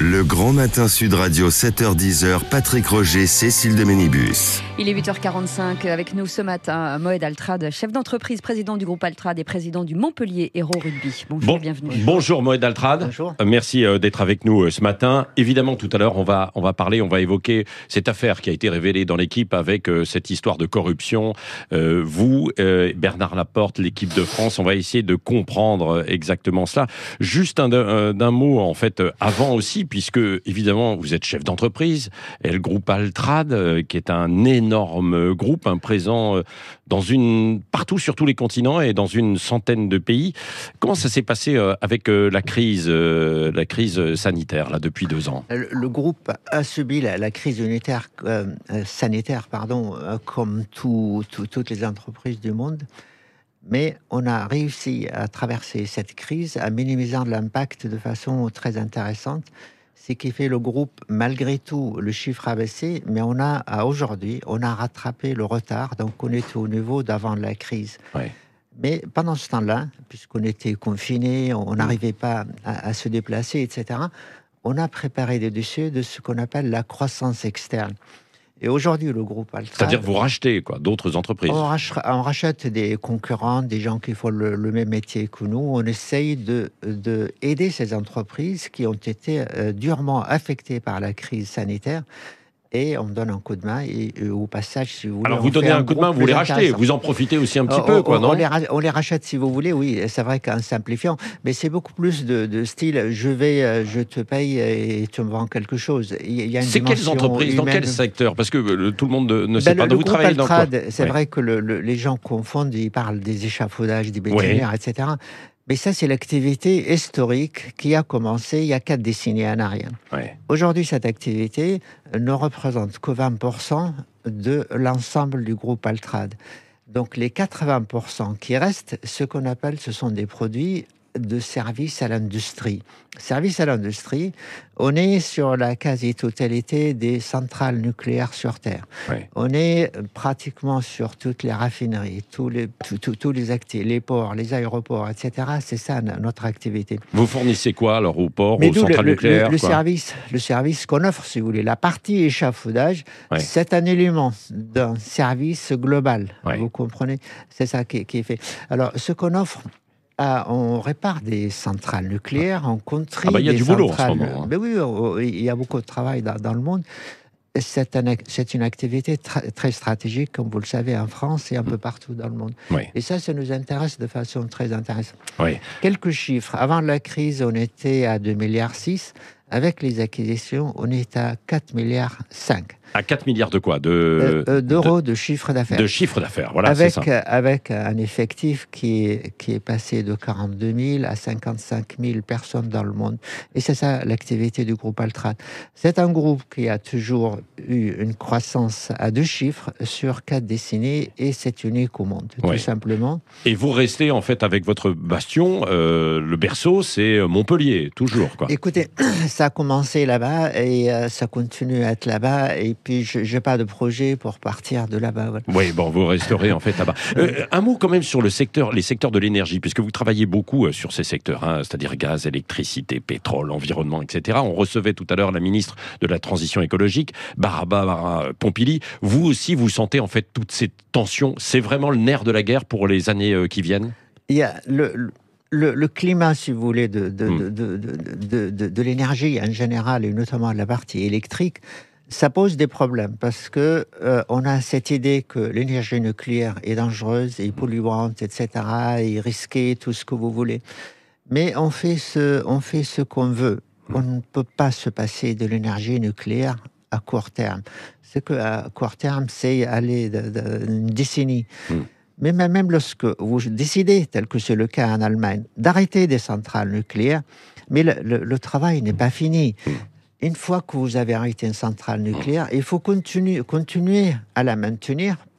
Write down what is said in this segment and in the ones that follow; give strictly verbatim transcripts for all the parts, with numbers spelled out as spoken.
Le Grand Matin Sud Radio, sept heures dix, Patrick Roger, Cécile de Ménibus. Il est huit heures quarante-cinq avec nous ce matin, Moed Altrad, chef d'entreprise, président du groupe Altrad et président du Montpellier Hérault Rugby. Bonjour bon, et bienvenue. Bonjour Moed Altrad. Bonjour. Euh, merci euh, d'être avec nous euh, ce matin. Évidemment, tout à l'heure, on va, on va parler, on va évoquer cette affaire qui a été révélée dans l'équipe avec euh, cette histoire de corruption. Euh, vous, euh, Bernard Laporte, l'équipe de France, on va essayer de comprendre euh, exactement cela. Juste un, un, d'un mot, en fait, euh, avant aussi, puisque évidemment, vous êtes chef d'entreprise, et le groupe Altrad, euh, qui est un énorme groupe, un présent euh, dans une, partout sur tous les continents et dans une centaine de pays. Comment ça s'est passé euh, avec euh, la crise, euh, la crise sanitaire là depuis deux ans? Le, le groupe a subi la, la crise unitaire, euh, sanitaire, pardon, euh, comme tout, tout, toutes les entreprises du monde. Mais on a réussi à traverser cette crise en minimisant l'impact de façon très intéressante. Ce qui fait le groupe, malgré tout, le chiffre a baissé, mais on a, à aujourd'hui, on a rattrapé le retard, donc on était au niveau d'avant la crise. Ouais. Mais pendant ce temps-là, puisqu'on était confinés, on n'arrivait pas à, à se déplacer, et cetera, on a préparé des dossiers de ce qu'on appelle la croissance externe. Et aujourd'hui, le groupe Altrad... C'est-à-dire vous rachetez quoi, d'autres entreprises? On rachète, on rachète des concurrents, des gens qui font le, le même métier que nous. On essaye de, de aider ces entreprises qui ont été euh, durement affectées par la crise sanitaire. Et on donne un coup de main, et, et au passage, si vous voulez... Alors vous donnez un, un coup de main, vous les rachetez, vous en profitez aussi un petit on, peu, quoi, on, non on les, on les rachète si vous voulez, oui, c'est vrai qu'en simplifiant, mais c'est beaucoup plus de, de style, je vais, je te paye et tu me vends quelque chose. Il y a une c'est quelles entreprises, dans quel secteur? Parce que le, tout le monde ne sait ben, pas, le, vous travaillez dans quoi? C'est oui. vrai que le, le, les gens confondent, ils parlent des échafaudages, des bétonnières, oui. et cetera. Mais ça, c'est l'activité historique qui a commencé il y a quatre décennies en arrière. Ouais. Aujourd'hui, cette activité ne représente que vingt pour cent de l'ensemble du groupe Altrad. Donc, les quatre-vingts pour cent qui restent, ce qu'on appelle, ce sont des produits de service à l'industrie. Service à l'industrie, on est sur la quasi-totalité des centrales nucléaires sur Terre. Oui. On est pratiquement sur toutes les raffineries, tous les, tous, tous, tous les actifs, les ports, les aéroports, et cetera. C'est ça notre activité. Vous fournissez quoi alors aux ports, Mais aux centrales le, nucléaires le, le quoi. service, le service qu'on offre, si vous voulez, la partie échafaudage, oui. c'est un élément d'un service global. Oui. Vous comprenez? C'est ça qui, qui est fait. Alors, ce qu'on offre, Ah, on répare des centrales nucléaires, on contrie ah bah, il y a des du centrales... boulot en ce moment. Hein. Mais oui, oh, il y a beaucoup de travail dans, dans le monde. C'est, un, c'est une activité tra- très stratégique, comme vous le savez, en France et un mmh. peu partout dans le monde. Oui. Et ça, ça nous intéresse de façon très intéressante. Oui. Quelques chiffres. Avant la crise, on était à deux virgule six milliards. Avec les acquisitions, on est à quatre virgule cinq milliards. À quatre milliards de quoi? De, euh, euh, D'euros de, de chiffre d'affaires. De chiffre d'affaires, voilà, avec, c'est ça. Avec un effectif qui est, qui est passé de quarante-deux mille à cinquante-cinq mille personnes dans le monde. Et c'est ça l'activité du groupe Altrad. C'est un groupe qui a toujours eu une croissance à deux chiffres sur quatre décennies et c'est unique au monde, oui. tout simplement. Et vous restez en fait avec votre bastion, euh, le berceau, c'est Montpellier, toujours, quoi. Écoutez, ça a commencé là-bas et euh, ça continue à être là-bas et puis je n'ai pas de projet pour partir de là-bas. Voilà. Oui, bon, vous resterez en fait là-bas. Euh, un mot quand même sur le secteur, les secteurs de l'énergie, puisque vous travaillez beaucoup euh, sur ces secteurs, hein, c'est-à-dire gaz, électricité, pétrole, environnement, et cetera. On recevait tout à l'heure la ministre de la Transition écologique, Barbara Pompili. Vous aussi, vous sentez en fait toutes ces tensions. C'est vraiment le nerf de la guerre pour les années euh, qui viennent? Il y a le... le... Le, le climat, si vous voulez, de, de, mmh. de, de, de, de, de l'énergie en général, et notamment de la partie électrique, ça pose des problèmes parce que euh, on a cette idée que l'énergie nucléaire est dangereuse et polluante, et cetera, et risquée, tout ce que vous voulez. Mais on fait ce, on fait ce qu'on veut. Mmh. On ne peut pas se passer de l'énergie nucléaire à court terme. Ce qu'à court terme, c'est aller d'une décennie. Mmh. Mais même lorsque vous décidez, tel que c'est le cas en Allemagne, d'arrêter des centrales nucléaires, mais le, le, le travail n'est pas fini. Une fois que vous avez arrêté une centrale nucléaire, il faut continuer, continuer à la maintenir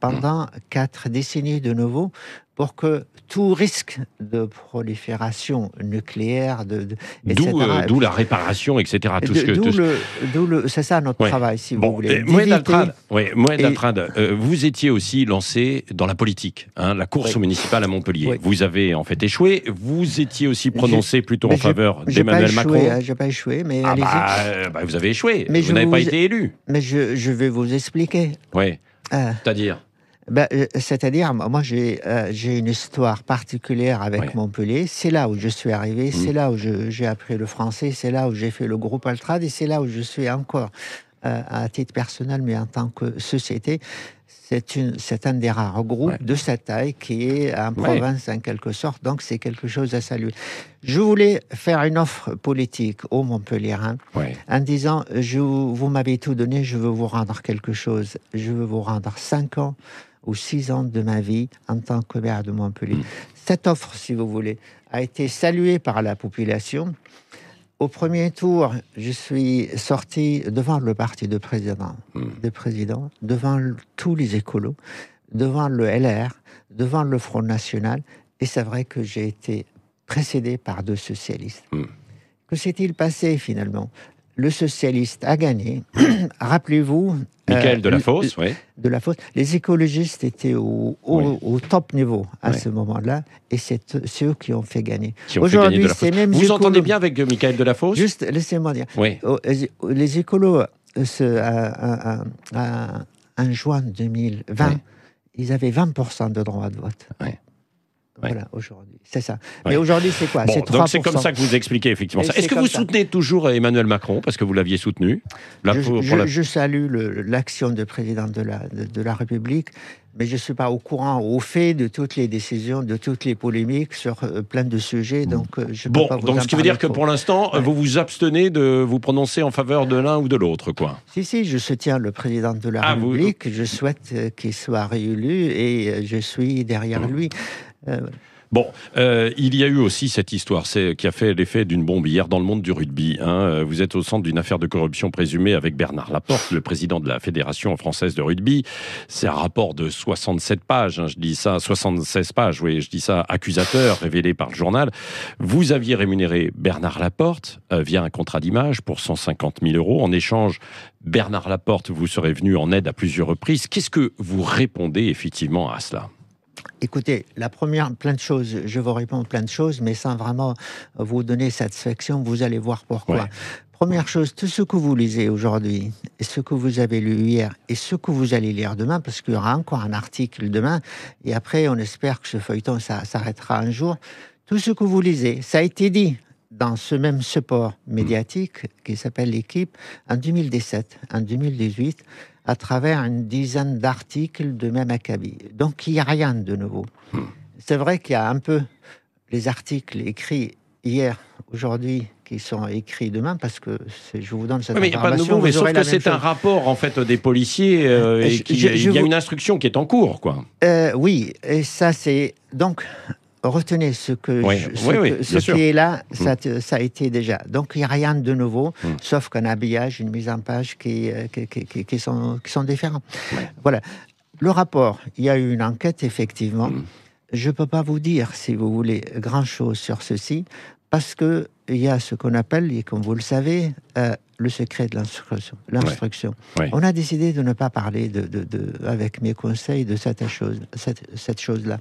pendant quatre décennies de nouveau, pour que tout risque de prolifération nucléaire, de, de, et cetera. D'où, euh, d'où la réparation, et cetera. Tout ce que, d'où tout ce... le, d'où le, c'est ça notre ouais. travail, si bon, vous voulez. Moed Altrad, oui, Moed et... Altrad euh, vous étiez aussi lancé dans la politique, hein, la course oui. au municipal à Montpellier. Oui. Vous avez en fait échoué. Vous étiez aussi prononcé j'ai, plutôt en faveur j'ai d'Emmanuel pas Macron. échoué, j'ai pas échoué, mais ah allez-y. bah, euh, bah, vous avez échoué. Mais vous n'avez vous... pas été élu. Mais je, je vais vous expliquer. Oui. Euh... C'est-à-dire Ben, c'est-à-dire, moi, j'ai, euh, j'ai une histoire particulière avec ouais. Montpellier. C'est là où je suis arrivé, mmh. c'est là où je, j'ai appris le français, c'est là où j'ai fait le groupe Altrad, et c'est là où je suis encore, euh, à titre personnel, mais en tant que société. C'est, une, c'est un des rares groupes ouais. de cette taille qui est en province, ouais. en quelque sorte, donc c'est quelque chose à saluer. Je voulais faire une offre politique aux Montpelliérains ouais. en disant, je, vous m'avez tout donné, je veux vous rendre quelque chose. Je veux vous rendre cinq ans ou six ans de ma vie en tant que maire de Montpellier. Mmh. Cette offre, si vous voulez, a été saluée par la population. Au premier tour, je suis sorti devant le parti de président, mmh. de président devant le, tous les écolos, devant le L R, devant le Front National, et c'est vrai que j'ai été précédé par deux socialistes. Mmh. Que s'est-il passé finalement ? Le socialiste a gagné. Rappelez-vous... Michael euh, Delafosse, oui. De la Fosse. Les écologistes étaient au, au, oui. au top niveau à oui. ce moment-là, et c'est, c'est eux qui ont fait gagner. Qui ont Aujourd'hui, fait gagner Vous écolos... entendez bien avec Michael Delafosse ? Juste, laissez-moi dire. Oui. Les écolos, ce, à, à, à, en juin deux mille vingt, oui. ils avaient vingt pour cent de droits de vote. Oui. Voilà, aujourd'hui, c'est ça. Ouais. Mais aujourd'hui, c'est quoi ? Bon, c'est trois pour cent. Donc c'est comme ça que vous expliquez effectivement ça. Est-ce que vous ça. soutenez toujours Emmanuel Macron, parce que vous l'aviez soutenu là, je, pour, je, pour la... je salue le, l'action du président de la, de, de la République, mais je ne suis pas au courant, au fait de toutes les décisions, de toutes les polémiques sur euh, plein de sujets, donc euh, je ne bon, peux pas vous donc ce qui veut dire trop. que pour l'instant, ouais. vous vous abstenez de vous prononcer en faveur de l'un ou de l'autre, quoi. Si, si, je soutiens le président de la ah, République, vous... je souhaite euh, qu'il soit réélu et euh, je suis derrière mmh. lui. Euh, Bon, euh, il y a eu aussi cette histoire c'est, qui a fait l'effet d'une bombe hier dans le monde du rugby. Hein. Vous êtes au centre d'une affaire de corruption présumée avec Bernard Laporte, le président de la Fédération française de rugby. C'est un rapport de soixante-sept pages, hein, je dis ça, soixante-seize pages, oui, je dis ça, accusateur, révélé par le journal. Vous aviez rémunéré Bernard Laporte euh, via un contrat d'image pour cent cinquante mille euros. En échange, Bernard Laporte vous serait venu en aide à plusieurs reprises. Qu'est-ce que vous répondez effectivement à cela ? Écoutez, la première, plein de choses, je vous réponds plein de choses, mais sans vraiment vous donner satisfaction, vous allez voir pourquoi. Ouais. Première chose, tout ce que vous lisez aujourd'hui, et ce que vous avez lu hier, et ce que vous allez lire demain, parce qu'il y aura encore un article demain, et après on espère que ce feuilleton ça s'arrêtera un jour, tout ce que vous lisez, ça a été dit dans ce même support médiatique qui s'appelle L'Équipe en deux mille dix-sept, en deux mille dix-huit, à travers une dizaine d'articles de même acabit. Donc, il n'y a rien de nouveau. Mmh. C'est vrai qu'il y a un peu les articles écrits hier, aujourd'hui, qui sont écrits demain, parce que c'est, je vous donne cette oui, mais information. Il n'y a pas de nouveau, mais sauf que c'est chose. un rapport, en fait, des policiers, euh, et qu'il y a vous... une instruction qui est en cours, quoi. Euh, oui, et ça, c'est... Donc... Retenez ce, que oui, je, ce, oui, oui, que, ce qui sûr. est là, ça, mmh. ça a été déjà. Donc il n'y a rien de nouveau, mmh. sauf qu'un habillage, une mise en page qui, qui, qui, qui, sont, qui sont différents. Ouais. Voilà. Le rapport, il y a eu une enquête, effectivement. Mmh. Je ne peux pas vous dire, si vous voulez, grand-chose sur ceci, parce qu'il y a ce qu'on appelle, et comme vous le savez, euh, le secret de l'instruction. l'instruction. Ouais. Ouais. On a décidé de ne pas parler, de, de, de, avec mes conseils, de cette chose, cette, cette chose-là.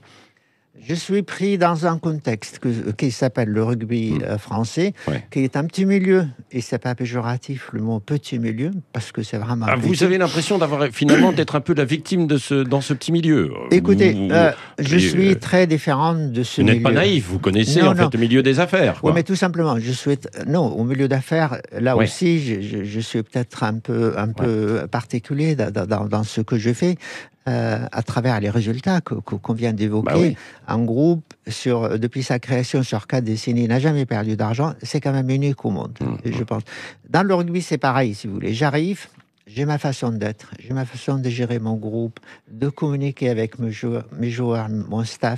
Je suis pris dans un contexte que, qui s'appelle le rugby mmh. français, ouais. qui est un petit milieu, et c'est pas péjoratif le mot petit milieu, parce que c'est vraiment... Ah, vous avez l'impression d'avoir finalement d'être un peu la victime de ce, dans ce petit milieu. Écoutez, vous, euh, je suis euh, très différente de ce vous milieu. Vous n'êtes pas naïf, vous connaissez non, en non. fait le milieu des affaires. Quoi. Oui, mais tout simplement, je souhaite... Non, au milieu d'affaires, là ouais. aussi, je, je, je suis peut-être un peu, un peu ouais. particulier dans, dans, dans ce que je fais. Euh, à travers les résultats que, que, qu'on vient d'évoquer, bah oui. un groupe, sur, depuis sa création sur quatre décennies, n'a jamais perdu d'argent, c'est quand même unique au monde, mmh. je pense. Dans le rugby, c'est pareil, si vous voulez. J'arrive, j'ai ma façon d'être, j'ai ma façon de gérer mon groupe, de communiquer avec mes joueurs, mes joueurs mon staff,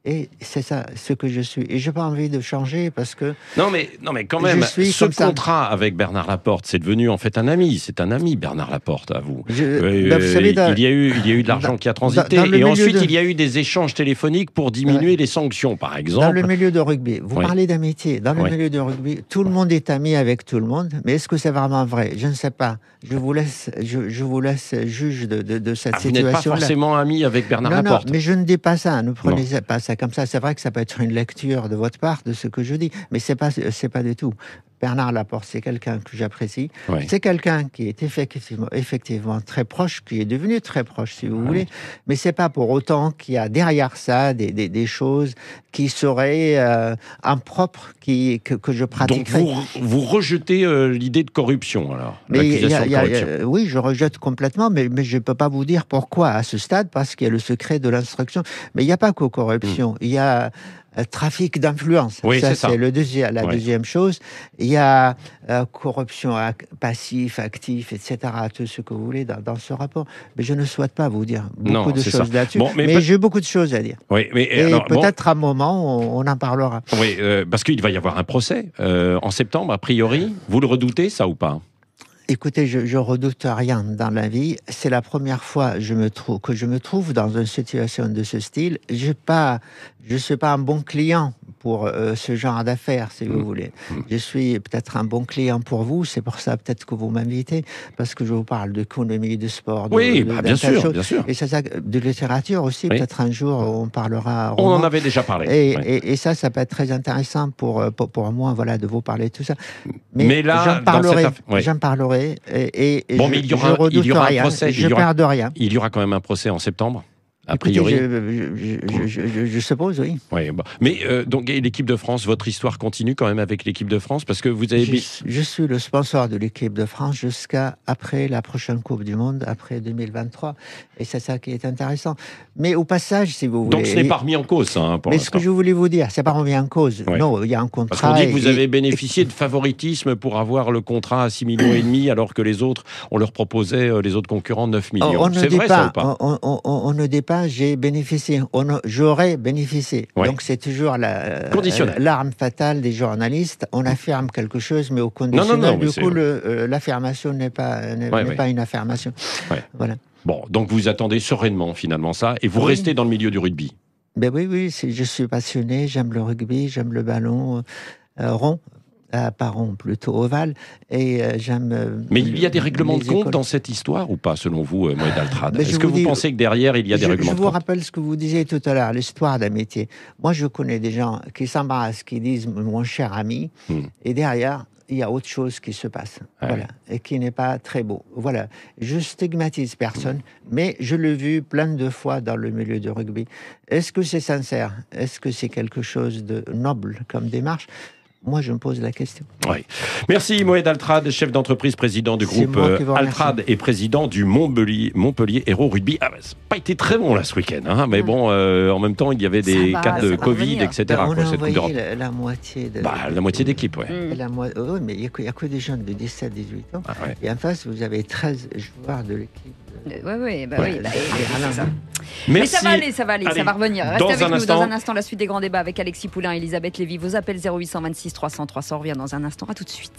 Et c'est ça, ce que je suis. Et je n'ai pas envie de changer parce que... Non, mais, non, mais quand même, ce contrat ça. avec Bernard Laporte, c'est devenu en fait un ami. C'est un ami, Bernard Laporte, à vous. Je, euh, bah, vous savez, dans, il, y a eu, il y a eu de l'argent qui a transité. Dans, dans et ensuite, de... il y a eu des échanges téléphoniques pour diminuer ouais. les sanctions, par exemple. Dans le milieu de rugby, vous oui. parlez d'amitié. Dans le oui. milieu de rugby, tout le monde est ami avec tout le monde. Mais est-ce que c'est vraiment vrai? Je ne sais pas. Je vous laisse, je, je vous laisse juge de, de, de cette ah, situation-là. Vous n'êtes pas forcément ami avec Bernard non, Laporte. Non, mais je ne dis pas ça. Ne prenez non. pas ça comme ça. C'est vrai que ça peut être une lecture de votre part de ce que je dis, mais c'est pas, c'est pas du tout. Bernard Laporte, c'est quelqu'un que j'apprécie. Oui. C'est quelqu'un qui est effectivement, effectivement très proche, qui est devenu très proche, si vous oui. voulez. Mais c'est pas pour autant qu'il y a derrière ça des, des, des choses qui seraient euh, impropres, qui, que, que je pratiquerais. Donc vous, vous rejetez euh, l'idée de corruption, alors mais l'accusation y a, y a, de corruption. Y a, oui, je rejette complètement, mais, mais je ne peux pas vous dire pourquoi à ce stade, parce qu'il y a le secret de l'instruction. Mais il n'y a pas que corruption. Il mmh. y a Euh, trafic d'influence, oui, ça c'est, c'est ça. Le deuxième, la oui. deuxième chose. Il y a euh, corruption ac- passif, actif, et cetera. Tout ce que vous voulez dans, dans ce rapport. Mais je ne souhaite pas vous dire beaucoup non, de choses ça. là-dessus. Bon, mais mais peut... j'ai beaucoup de choses à dire. Oui, mais et alors, peut-être bon... à un moment on, on en parlera. Oui, euh, parce qu'il va y avoir un procès euh, en septembre a priori. Vous le redoutez ça ou pas? Écoutez, je, je redoute rien dans la vie. C'est la première fois je me trouve, que je me trouve dans une situation de ce style. Je ne pas, je suis pas un bon client pour euh, ce genre d'affaires, si mmh. vous voulez. Mmh. Je suis peut-être un bon client pour vous. C'est pour ça peut-être que vous m'invitez, parce que je vous parle d'économie, de sport, de, oui, de, bah, bien sûr, chose. bien sûr. Et ça, ça, de littérature aussi. Oui. Peut-être un jour on parlera. On en avait déjà parlé. Et, oui. et, et ça, ça peut être très intéressant pour pour, pour moi, voilà, de vous parler de tout ça. Mais, Mais là, j'en parlerai. Dans cette aff... oui. J'en parlerai. Et, et bon, je, mais il y aura, je il y aura rien, un procès. Je ne perds de rien. Il y aura quand même un procès en septembre. A priori. Écoutez, je, je, je, je, je suppose, oui. oui bon. Mais euh, donc, l'équipe de France, votre histoire continue quand même avec l'équipe de France parce que vous avez. Je, je suis le sponsor de l'équipe de France jusqu'à après la prochaine Coupe du Monde, après deux mille vingt-trois. Et c'est ça qui est intéressant. Mais au passage, si vous voulez. Donc, ce n'est pas remis en cause, ça. Hein, pour mais l'instant. Ce que je voulais vous dire, c'est pas remis en cause. Oui. Non, il y a un contrat. Parce qu'on dit que vous et, avez bénéficié de favoritisme pour avoir le contrat à six millions et demi, alors que les autres, on leur proposait, les autres concurrents, neuf millions. On, on c'est vrai, pas, ça ou pas on, on, on, on ne dit pas, j'ai bénéficié. On a, j'aurais bénéficié. Ouais. Donc c'est toujours la, euh, l'arme fatale des journalistes. On affirme quelque chose, mais au conditionnel. Non, non, non, du coup, le, euh, l'affirmation n'est pas, n'est, ouais, n'est ouais. pas une affirmation. Ouais. Voilà. Bon, donc vous attendez sereinement finalement ça, et vous oui. restez dans le milieu du rugby. Ben oui, oui, c'est, je suis passionné. J'aime le rugby, j'aime le ballon euh, rond. Euh, pas rond, plutôt ovale, et euh, j'aime... Euh, mais il y a des règlements de compte dans cette histoire, ou pas, selon vous, euh, Moed Altrad? Est-ce que vous dis, pensez que derrière, il y a des je, règlements je de compte? Je vous rappelle ce que vous disiez tout à l'heure, l'histoire d'amitié. Moi, je connais des gens qui s'embrassent, qui disent « mon cher ami hmm. », et derrière, il y a autre chose qui se passe, ah voilà, oui. et qui n'est pas très beau. Voilà, je stigmatise personne, mais je l'ai vu plein de fois dans le milieu du rugby. Est-ce que c'est sincère? Est-ce que c'est quelque chose de noble comme démarche? Moi, je me pose la question. Oui. Merci Moed Altrad, chef d'entreprise, président du groupe Altrad et président du Montpellier, Montpellier Hérault Rugby. Ah, ça n'a pas été très bon là ce week-end, hein, mais bon, euh, en même temps, il y avait des va, cas de Covid, et cetera. Ben, on quoi, a cette envoyé la, la moitié de... Bah, la moitié d'équipe, oui. Mm. Mo... Oui, mais il n'y a, a que des jeunes de dix-sept à dix-huit ans. Ah, ouais. Et en face, vous avez treize joueurs de l'équipe. Oui, oui, bah ouais. oui. Bah, c'est ça. Merci. Mais ça va aller, ça va aller, Allez, ça va revenir. Restez dans avec un nous instant. dans un instant, la suite des grands débats avec Alexis Poulain et Elisabeth Lévy. Vos appels zéro huit cent vingt-six trois cents trois cents, on revient dans un instant. À tout de suite.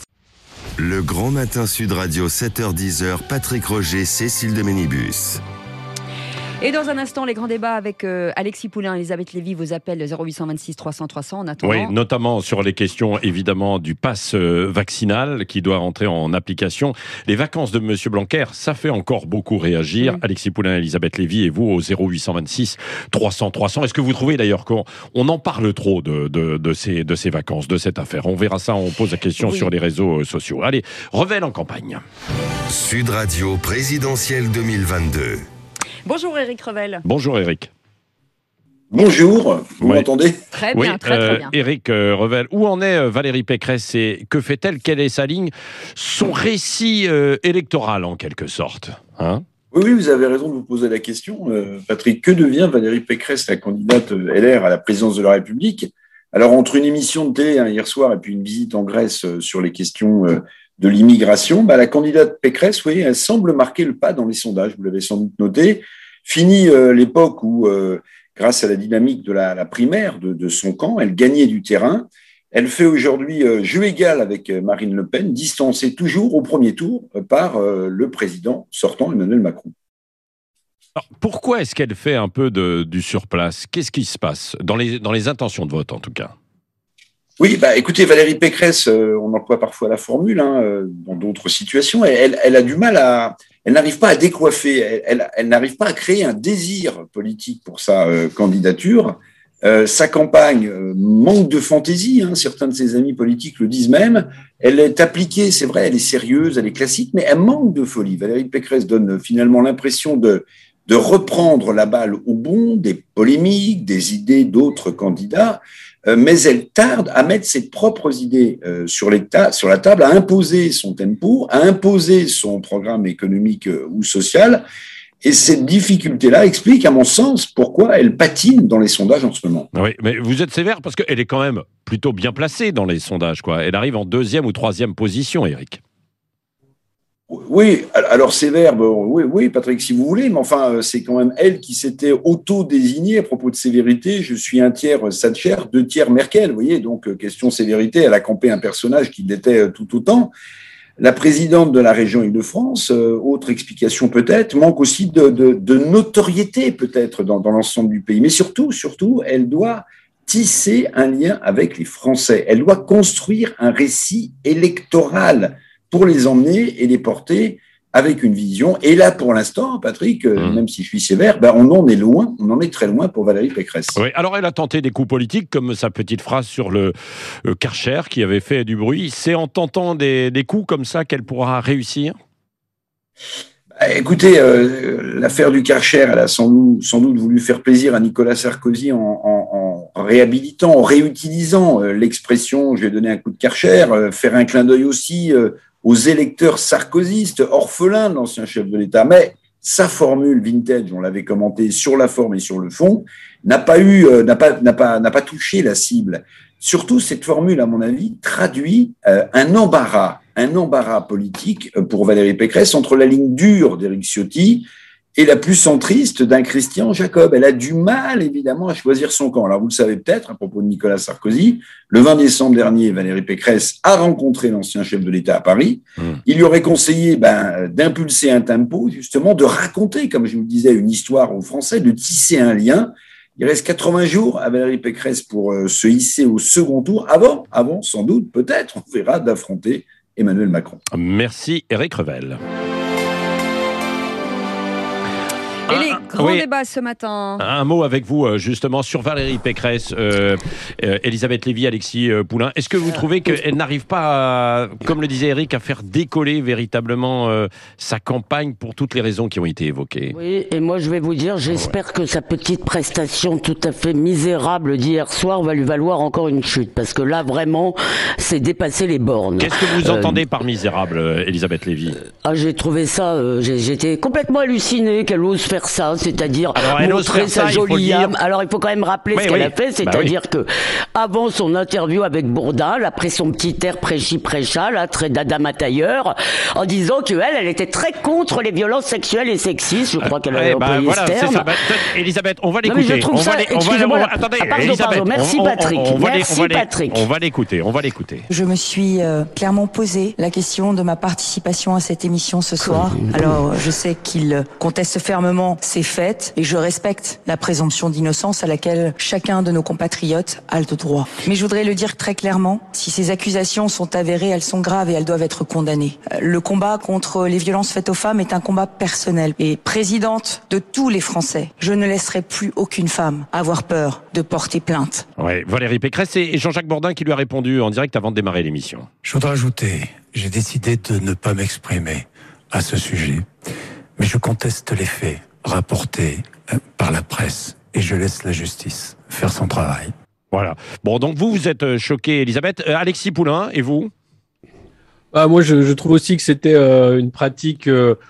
Le Grand Matin Sud Radio, sept heures dix, Patrick Roger, Cécile de Ménibus. Et dans un instant, les grands débats avec euh, Alexis Poulain, Elisabeth Lévy, vos appels zéro huit cent vingt-six trois cents trois cents en attendant. Oui, notamment sur les questions évidemment du pass euh, vaccinal qui doit rentrer en application. Les vacances de Monsieur Blanquer, ça fait encore beaucoup réagir. Mmh. Alexis Poulain, Elisabeth Lévy et vous au zéro huit cent vingt-six trois cents trois cents. Est-ce que vous trouvez d'ailleurs qu'on on en parle trop de, de, de, ces, de ces vacances, de cette affaire? On verra ça, on pose la question oui. sur les réseaux sociaux. Allez, Revel en campagne. Sud Radio présidentielle deux mille vingt-deux. Bonjour Éric Revel. Bonjour Éric. Bonjour, vous oui. m'entendez? Très bien, oui, très, euh, très bien. Éric euh, Revel, où en est euh, Valérie Pécresse et que fait-elle? Quelle est sa ligne? Son récit euh, électoral en quelque sorte, hein? Oui, oui, vous avez raison de vous poser la question. Euh, Patrick, que devient Valérie Pécresse, la candidate euh, L R à la présidence de la République? Alors, entre une émission de télé hein, hier soir et puis une visite en Grèce euh, sur les questions euh, de l'immigration, bah, la candidate Pécresse, oui, elle semble marquer le pas dans les sondages, vous l'avez sans doute noté. Fini euh, l'époque où euh, grâce à la dynamique de la, la primaire de, de son camp. Elle gagnait du terrain. Elle fait aujourd'hui euh, jeu égal avec Marine Le Pen, distancée toujours au premier tour euh, par euh, le président sortant, Emmanuel Macron. Alors, pourquoi est-ce qu'elle fait un peu de, du surplace ? Qu'est-ce qui se passe dans les, dans les intentions de vote, en tout cas ? Oui, bah, écoutez, Valérie Pécresse, euh, on emploie parfois la formule hein, euh, dans d'autres situations. Elle, elle a du mal à, elle n'arrive pas à décoiffer. Elle, elle, elle n'arrive pas à créer un désir politique pour sa euh, candidature. Euh, sa campagne euh, manque de fantaisie. Hein, certains de ses amis politiques le disent même. Elle est appliquée, c'est vrai, elle est sérieuse, elle est classique, mais elle manque de folie. Valérie Pécresse donne finalement l'impression de de reprendre la balle au bond des polémiques, des idées d'autres candidats, euh, mais elle tarde à mettre ses propres idées euh, sur, les ta- sur la table, à imposer son tempo, à imposer son programme économique euh, ou social. Et cette difficulté-là explique, à mon sens, pourquoi elle patine dans les sondages en ce moment. Oui, mais vous êtes sévère parce qu'elle est quand même plutôt bien placée dans les sondages, quoi. Elle arrive en deuxième ou troisième position, Éric. Oui, alors sévère, bon, oui, oui, Patrick, si vous voulez, mais enfin, c'est quand même elle qui s'était auto-désignée à propos de sévérité. Je suis un tiers Thatcher, deux tiers Merkel, vous voyez, donc question sévérité, elle a campé un personnage qui l'était tout autant. La présidente de la région Île-de-France, euh, autre explication peut-être, manque aussi de, de, de notoriété peut-être dans, dans l'ensemble du pays. Mais surtout, surtout, elle doit tisser un lien avec les Français. Elle doit construire un récit électoral pour les emmener et les porter avec une vision. Et là, pour l'instant, Patrick, mmh. même si je suis sévère, ben on en est loin, on en est très loin pour Valérie Pécresse. Oui, alors elle a tenté des coups politiques, comme sa petite phrase sur le euh, Karcher, qui avait fait du bruit. C'est en tentant des, des coups comme ça qu'elle pourra réussir ? Écoutez, euh, l'affaire du Karcher, elle a sans doute, sans doute voulu faire plaisir à Nicolas Sarkozy en, en, en réhabilitant, en réutilisant euh, l'expression « je vais donner un coup de Karcher euh, », faire un clin d'œil aussi euh, aux électeurs sarkozystes, orphelins de l'ancien chef de l'État. Mais sa formule vintage, on l'avait commenté sur la forme et sur le fond, n'a pas eu, euh, n'a pas, n'a pas, n'a pas touché la cible. Surtout, cette formule, à mon avis, traduit euh, un embarras, un embarras politique pour Valérie Pécresse entre la ligne dure d'Éric Ciotti et la plus centriste d'un Christian Jacob. Elle a du mal, évidemment, à choisir son camp. Alors, vous le savez peut-être, à propos de Nicolas Sarkozy, le vingt décembre dernier, Valérie Pécresse a rencontré l'ancien chef de l'État à Paris. Mmh. Il lui aurait conseillé ben, d'impulser un tempo, justement, de raconter, comme je vous le disais, une histoire aux Français, de tisser un lien. Il reste quatre-vingts jours à Valérie Pécresse pour euh, se hisser au second tour, avant, avant, sans doute, peut-être, on verra, d'affronter Emmanuel Macron. Merci, Éric Revel. Et les grands oui. débats ce matin. Un mot avec vous, justement, sur Valérie Pécresse, euh, euh, Elisabeth Lévy, Alexis euh, Poulain. Est-ce que vous trouvez qu'elle n'arrive pas, à, comme le disait Éric, à faire décoller véritablement euh, sa campagne pour toutes les raisons qui ont été évoquées ? Oui, et moi je vais vous dire, j'espère ouais. que sa petite prestation tout à fait misérable d'hier soir va lui valoir encore une chute. Parce que là, vraiment, c'est dépasser les bornes. Qu'est-ce que vous euh, entendez par misérable, Elisabeth Lévy ? Ah, j'ai trouvé ça, euh, j'ai, j'étais complètement halluciné qu'elle ose faire ça, c'est-à-dire montrer sa jolie âme. Alors il faut quand même rappeler oui, ce qu'elle oui. a fait, c'est-à-dire bah oui. que avant son interview avec Bourdin, après son petit air prêchi-prêcha, là, très d'Adama tailleur, en disant qu'elle, elle était très contre les violences sexuelles et sexistes, je crois qu'elle avait bah, employé voilà, ce terme. Bah, Elisabeth, on va l'écouter. Non, on ça, va les, on va, on va, attendez, ah, pardon, Elisabeth, pardon, merci on, Patrick, on, on merci va les, Patrick. On va l'écouter, on va l'écouter. Je me suis euh, clairement posé la question de ma participation à cette émission ce soir. Alors, je sais qu'il conteste fermement ces faits et je respecte la présomption d'innocence à laquelle chacun de nos compatriotes a le droit. Mais je voudrais le dire très clairement, si ces accusations sont avérées, elles sont graves et elles doivent être condamnées. Le combat contre les violences faites aux femmes est un combat personnel. Et présidente de tous les Français, je ne laisserai plus aucune femme avoir peur de porter plainte. Ouais, Valérie Pécresse et Jean-Jacques Bourdin qui lui a répondu en direct avant de démarrer l'émission. Je voudrais ajouter, j'ai décidé de ne pas m'exprimer à ce sujet, mais je conteste les faits rapportés par la presse et je laisse la justice faire son travail. Voilà. Bon, donc vous, vous êtes choqué, Elisabeth. Euh, Alexis Poulain, et vous ? ah, Moi, je, je trouve aussi que c'était euh, une pratique euh,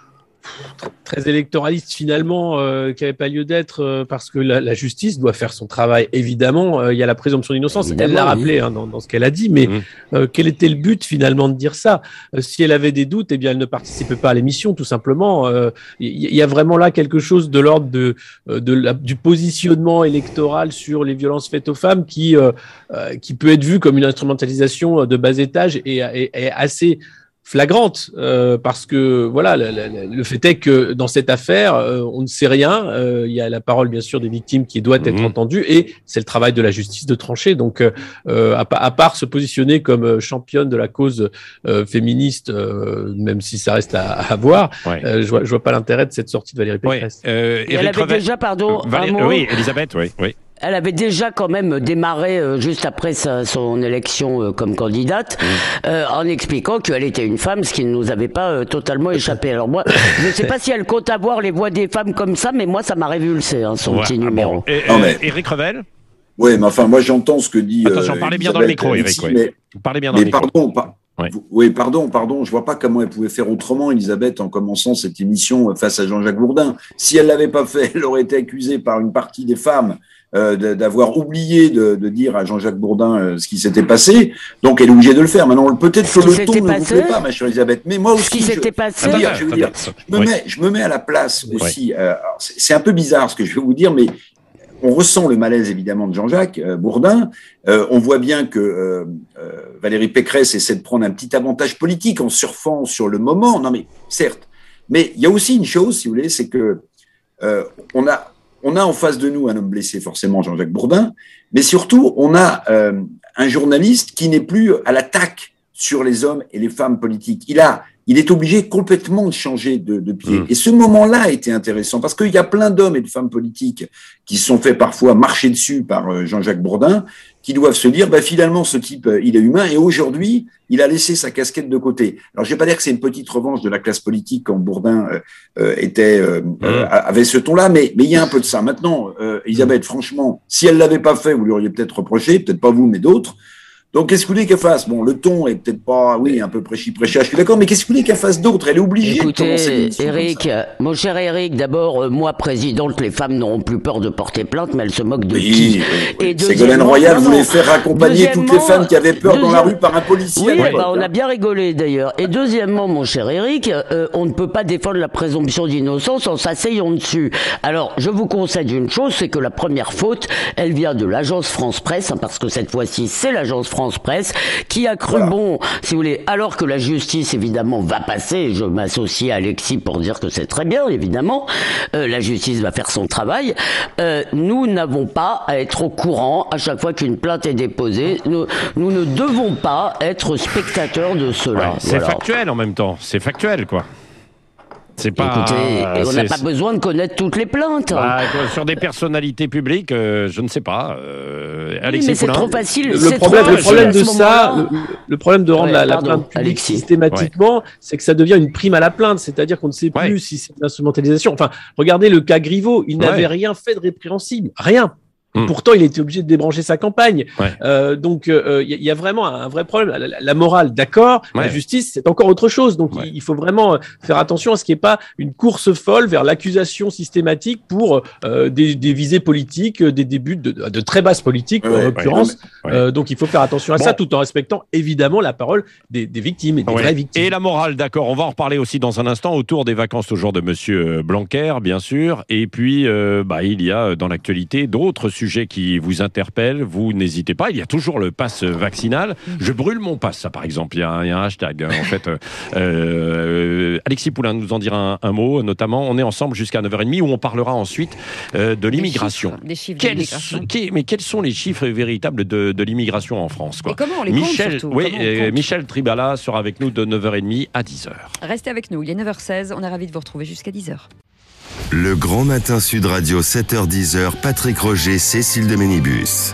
très électoraliste finalement, euh, qui n'avait pas lieu d'être, euh, parce que la, la justice doit faire son travail. Évidemment, euh, il y a la présomption d'innocence. Évidemment, elle l'a rappelé, oui. hein, dans, dans ce qu'elle a dit, mais mmh. euh, quel était le but finalement de dire ça ? euh, Si elle avait des doutes, eh bien, elle ne participait pas à l'émission, tout simplement. Il euh, y, y a vraiment là quelque chose de l'ordre de, de la, du positionnement électoral sur les violences faites aux femmes qui, euh, euh, qui peut être vu comme une instrumentalisation de bas étage et, et, et assez flagrante, euh, parce que voilà, le, le, le fait est que dans cette affaire, euh, on ne sait rien. Euh, il y a la parole bien sûr des victimes qui doit être mmh. entendue, et c'est le travail de la justice de trancher. Donc, euh, à, à part se positionner comme championne de la cause euh, féministe, euh, même si ça reste à, à voir, ouais. euh, je vois, je vois pas l'intérêt de cette sortie de Valérie Pécresse. Ouais. Euh, Elle avait Revel... déjà, pardon, Valé... un mot. Oui, Elisabeth, oui, oui. Elle avait déjà quand même démarré euh, juste après sa, son élection euh, comme candidate, mmh. euh, en expliquant qu'elle était une femme, ce qui ne nous avait pas euh, totalement échappé. Alors moi, je ne sais pas si elle compte avoir les voix des femmes comme ça, mais moi ça m'a révulsé, hein, son ouais, petit ah numéro. Bon. Et, euh, mais... Éric Revel ? Oui, mais enfin moi j'entends ce que dit. Attention, euh, parlez bien dans le micro, Éric. Oui. Mais... Parlez bien dans mais le micro. Pardon, pas... Oui. oui, pardon, pardon. Je vois pas comment elle pouvait faire autrement, Elisabeth, en commençant cette émission face à Jean-Jacques Bourdin. Si elle l'avait pas fait, elle aurait été accusée par une partie des femmes euh, d'avoir oublié de, de dire à Jean-Jacques Bourdin euh, ce qui s'était passé. Donc, elle est obligée de le faire. Maintenant, peut-être que le ton ne vous plaît pas, ma chère Elisabeth. Mais moi aussi, ce qui s'était je, passé. je veux dire, je, veux dire, je, me oui. mets, je me mets à la place aussi. Oui. Euh, c'est un peu bizarre ce que je vais vous dire, mais on ressent le malaise évidemment de Jean-Jacques euh, Bourdin. Euh, on voit bien que euh, euh, Valérie Pécresse essaie de prendre un petit avantage politique en surfant sur le moment. Non, mais certes. Mais il y a aussi une chose, si vous voulez, c'est que euh, on a on a en face de nous un homme blessé, forcément Jean-Jacques Bourdin, mais surtout on a euh, un journaliste qui n'est plus à l'attaque sur les hommes et les femmes politiques. Il a Il est obligé complètement de changer de, de pied. Mmh. Et ce moment-là a été intéressant parce qu'il y a plein d'hommes et de femmes politiques qui se sont fait parfois marcher dessus par Jean-Jacques Bourdin, qui doivent se dire, bah, finalement, ce type, il est humain et aujourd'hui, il a laissé sa casquette de côté. Alors, je vais pas dire que c'est une petite revanche de la classe politique quand Bourdin euh, était euh, mmh. euh, avait ce ton-là, mais mais il y a un peu de ça. Maintenant, euh, Elisabeth, mmh. franchement, si elle l'avait pas fait, vous lui auriez peut-être reproché, peut-être pas vous, mais d'autres. Donc, qu'est-ce que vous voulez qu'elle fasse ? Bon, le ton est peut-être pas, oui, un peu prêchi-prêcha, je suis d'accord, mais qu'est-ce que vous voulez qu'elle fasse d'autre ? Elle est obligée Écoutez, de commencer l'émission Eric, mon cher Eric, d'abord, euh, moi, présidente, les femmes n'auront plus peur de porter plainte, mais elles se moquent de oui, qui oui, oui. Et Ségolène Royal voulait faire accompagner toutes les femmes qui avaient peur dans la rue par un policier. Oui, bah, on a bien rigolé, d'ailleurs. Et deuxièmement, mon cher Eric, euh, on ne peut pas défendre la présomption d'innocence en s'asseyant dessus. Alors, je vous conseille une chose, c'est que la première faute, elle vient de l'agence France Presse, hein, parce que cette fois-ci, c'est l'agence France Presse, qui a cru voilà. bon, si vous voulez, alors que la justice, évidemment, va passer, je m'associe à Alexis pour dire que c'est très bien, évidemment, euh, la justice va faire son travail, euh, nous n'avons pas à être au courant à chaque fois qu'une plainte est déposée, nous, nous ne devons pas être spectateurs de cela. Ouais, c'est voilà. factuel en même temps, c'est factuel, quoi. C'est pas. Écoutez, on n'a pas besoin de connaître toutes les plaintes. Bah, sur des personnalités publiques, euh, je ne sais pas. Euh, Alexis oui, mais c'est Poulain. trop facile. Le, c'est problème, trop le problème de ça, ça, le, le problème de rendre ouais, la, la plainte publique Alexis. systématiquement, ouais. c'est que ça devient une prime à la plainte. C'est-à-dire qu'on ne sait plus ouais. si c'est une instrumentalisation. Enfin, regardez le cas Griveaux. Il n'avait ouais. rien fait de répréhensible. Rien. Mmh. Pourtant, il était obligé de débrancher sa campagne. Ouais. Euh, donc, il euh, y, y a vraiment un vrai problème. La, la, la morale, d'accord. Ouais. La justice, c'est encore autre chose. Donc, ouais. il, il faut vraiment faire attention à ce qu'il n'y ait pas une course folle vers l'accusation systématique pour euh, des, des visées politiques, des débuts de, de très basse politique, ouais, en l'occurrence. Ouais, ouais. Euh, donc, il faut faire attention à bon. ça, tout en respectant évidemment la parole des, des victimes et des ouais. vraies victimes. Et la morale, d'accord. On va en reparler aussi dans un instant autour des vacances toujours de Monsieur Blanquer, bien sûr. Et puis, euh, bah, il y a dans l'actualité d'autres sujets sujet qui vous interpelle, vous n'hésitez pas. Il y a toujours le pass vaccinal. Je brûle mon pass, ça par exemple. Il y a un, il y a un hashtag. En fait, euh, Alexis Poulain nous en dira un, un mot. Notamment, on est ensemble jusqu'à neuf heures trente où on parlera ensuite euh, de l'immigration. Des chiffres, des chiffres quels, d'immigration. Qui, mais quels sont les chiffres véritables de, de l'immigration en France, quoi. Et comment on les Michel, compte surtout oui, comment on compte Michel Tribala sera avec nous de neuf heures trente à dix heures. Restez avec nous. Il est neuf heures seize. On est ravis de vous retrouver jusqu'à dix heures. Le Grand Matin Sud Radio, sept heures dix, Patrick Roger, Cécile de Ménibus.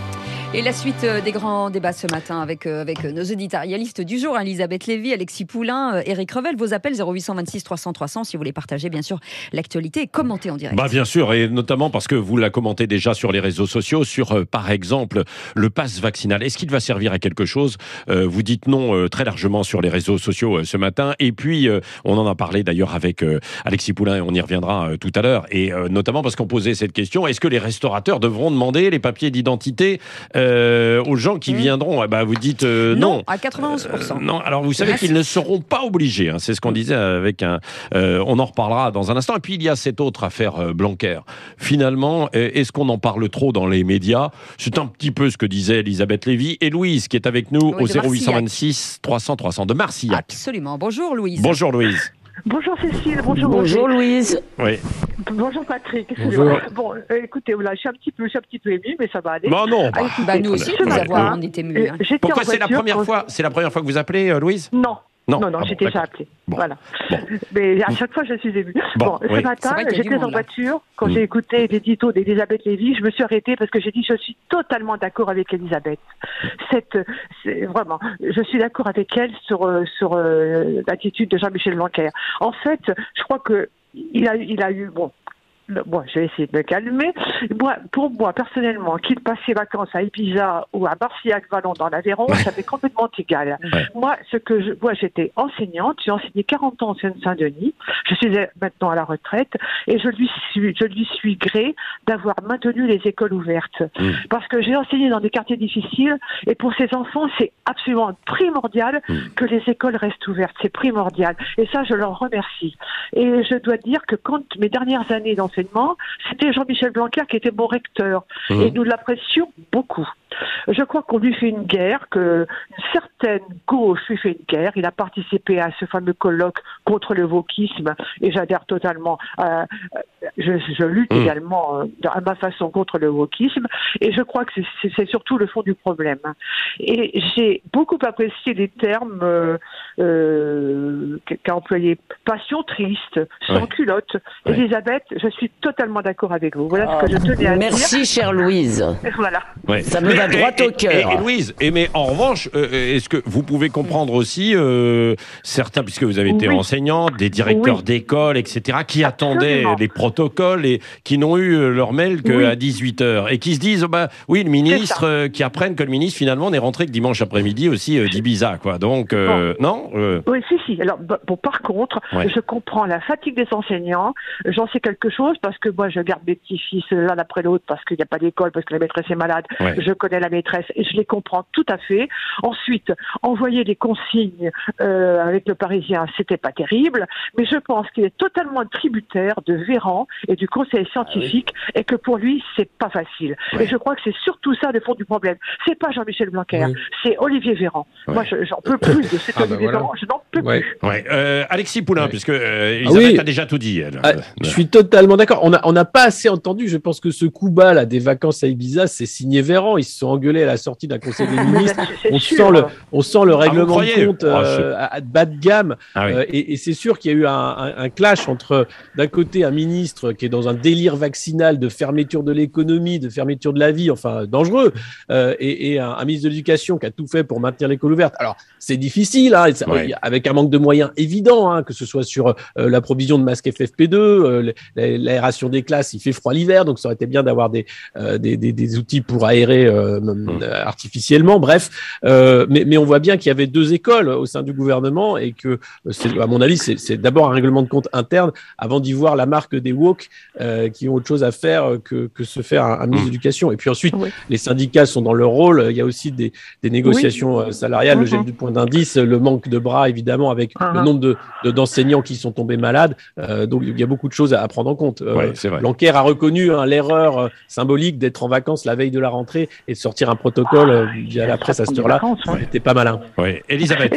Et la suite des grands débats ce matin avec, euh, avec nos éditorialistes du jour, Elisabeth Lévy, Alexis Poulain, euh, Éric Revel. Vos appels zéro huit cent vingt-six trois cents trois cents si vous voulez partager bien sûr l'actualité et commenter en direct. Bah bien sûr, et notamment parce que vous la commentez déjà sur les réseaux sociaux, sur euh, par exemple le pass vaccinal. Est-ce qu'il va servir à quelque chose ? euh, Vous dites non euh, très largement sur les réseaux sociaux euh, ce matin. Et puis, euh, on en a parlé d'ailleurs avec euh, Alexis Poulain, et on y reviendra euh, tout à l'heure. Et euh, notamment parce qu'on posait cette question, est-ce que les restaurateurs devront demander les papiers d'identité euh, aux gens qui viendront? Bah, vous dites euh, non. Non, à quatre-vingt-onze pour cent. Euh, non, alors vous savez qu'ils ne seront pas obligés. Hein, c'est ce qu'on disait avec un... Euh, on en reparlera dans un instant. Et puis, il y a cette autre affaire euh, Blanquer. Finalement, est-ce qu'on en parle trop dans les médias? C'est un petit peu ce que disait Elisabeth Lévy. Et Louise, qui est avec nous Oui, au de zéro huit cent vingt-six trois cents trois cents de Marcillac. Absolument. Bonjour Louise. Bonjour Louise. Bonjour Cécile, bonjour Bonjour Roger. Louise. Oui. Bonjour Patrick. Bonjour. Bon, euh, écoutez, voilà, je suis un petit peu, je suis un petit peu émue, mais ça va aller. Non, non. Ah, écoutez, Bah, nous aussi, ce nous matin, avoir, on était émus. Hein. euh, j'étais Pourquoi en c'est la voiture première quand- fois C'est la première fois que vous appelez, euh, Louise? Non. Non, Non, non, Ah j'ai bon, déjà d'accord. appelé. Bon. Voilà. Bon. Mais à chaque fois, je suis émue. Bon, Bon, oui. ce matin, C'est vrai qu'il y a du j'étais en monde, là. voiture. Quand Mm. j'ai écouté l'édito d'Elisabeth Lévy, je me suis arrêtée parce que j'ai dit je suis totalement d'accord avec Elisabeth. Cette, c'est, vraiment, je suis d'accord avec elle sur, euh, sur euh, l'attitude de Jean-Michel Blanquer. En fait, je crois que il a, il a eu, bon, le- bon, je vais essayer de me calmer. Moi, pour moi, personnellement, qu'il passe ses vacances à Ibiza ou à Marcillac-Vallon dans l'Aveyron, ça m'est complètement égal. Ouais. Moi, ce que je, moi, j'étais enseignante, j'ai enseigné quarante ans en Seine-Saint-Denis. Je suis maintenant à la retraite et je lui suis, je lui suis gré d'avoir maintenu les écoles ouvertes. Mmh. Parce que j'ai enseigné dans des quartiers difficiles et pour ces enfants, c'est absolument primordial Mmh. que les écoles restent ouvertes. C'est primordial. Et ça, je leur remercie. Et je dois dire que quand mes dernières années d'enseignement, c'était Jean-Michel Blanquer qui était mon recteur. Mmh. Et nous l'apprécions beaucoup. Je crois qu'on lui fait une guerre, que une certaine gauche lui fait une guerre. Il a participé à ce fameux colloque contre le wokisme et j'adhère totalement. Euh, je, je lutte Mmh. également euh, à ma façon contre le wokisme et je crois que c'est, c'est, c'est surtout le fond du problème. Et j'ai beaucoup apprécié les termes euh, euh, qu'a employé passion triste, sans Ouais. culotte. Ouais. Elisabeth, je suis totalement d'accord avec vous. Voilà ce que je tenais à dire. Merci, chère Louise. Et voilà. Ouais. Ça me va Mais- droit et- au et- cœur. Et, et Louise, et mais en revanche, euh, est-ce que vous pouvez comprendre aussi euh, certains, puisque vous avez été Oui. enseignante, des directeurs Oui. d'école, et cetera, qui attendaient Absolument. les protocoles et qui n'ont eu euh, leur mail qu'à Oui. dix-huit heures et qui se disent, oh bah oui, le ministre, euh, qui apprennent que le ministre finalement n'est rentré que dimanche après-midi aussi euh, d'Ibiza, quoi. Donc euh, non. euh, Oui, si, si. Alors, bon, bon, par contre, Ouais. je comprends la fatigue des enseignants. J'en sais quelque chose parce que moi, je garde mes petits-fils l'un après l'autre parce qu'il n'y a pas d'école, parce que la maîtresse est malade. Ouais. Je connais la maîtresse et je les comprends tout à fait. Ensuite, envoyer des consignes euh, avec le Parisien, c'était pas terrible, mais je pense qu'il est totalement tributaire de Véran et du conseil scientifique et que pour lui, c'est pas facile. Ouais. Et je crois que c'est surtout ça le fond du problème. C'est pas Jean-Michel Blanquer, Oui. c'est Olivier Véran. Ouais. Moi, je, j'en peux plus de cet Ah, bah Olivier voilà. Véran. Je n'en peux Ouais. plus. ouais. Euh, Alexis Poulain, Ouais. puisque euh, Elisabeth oui. a déjà tout dit. Elle. Ah, Euh, je suis totalement d'accord. On n'a on n'a pas assez entendu. Je pense que ce coup bas là des vacances à Ibiza, c'est signé Véran. Ils se sont engueulés à la sortie d'un conseil des ministres. C'est On sûr. sent le, on sent le règlement de croyez compte Ah, euh, à, à bas de gamme. Ah oui. Euh, et et c'est sûr qu'il y a eu un, un, un clash entre d'un côté un ministre qui est dans un délire vaccinal de fermeture de l'économie, de fermeture de la vie, enfin dangereux, euh, et, et un, un ministre de l'éducation qui a tout fait pour maintenir l'école ouverte. Alors c'est difficile, hein, et ça- Ouais. avec un manque de moyens évident, hein, que ce soit sur euh, la provision de masques F F P deux, euh, la- l'aération des classes. Il fait froid l'hiver, donc ça aurait été bien d'avoir des, euh, des, des, des outils pour aérer euh, Mmh. euh, artificiellement. Bref, euh, mais, mais on voit bien qu'il y avait deux écoles au sein du gouvernement et que, euh, c'est, à mon avis, c'est, c'est d'abord un règlement de compte interne avant d'y voir la marque des woke euh, qui ont autre chose à faire que, que se faire un, un ministre Mmh. d'éducation. Et puis ensuite, Oui. les syndicats sont dans leur rôle. Il y a aussi des, des négociations euh, salariales, le Mhm. gel du point d'indice, le manque de bras, évidemment, avec le Mhm. nombre de, de- d'enseignants qui sont tombés malades. Euh, donc, il y a beaucoup de choses à, à prendre en compte. Euh, Ouais, c'est vrai. Blanquer a reconnu hein, l'erreur euh, symbolique d'être en vacances la veille de la rentrée et de sortir un protocole euh, via la presse à cette heure-là. Vacances, ouais. C'était pas malin. Ouais. Elisabeth.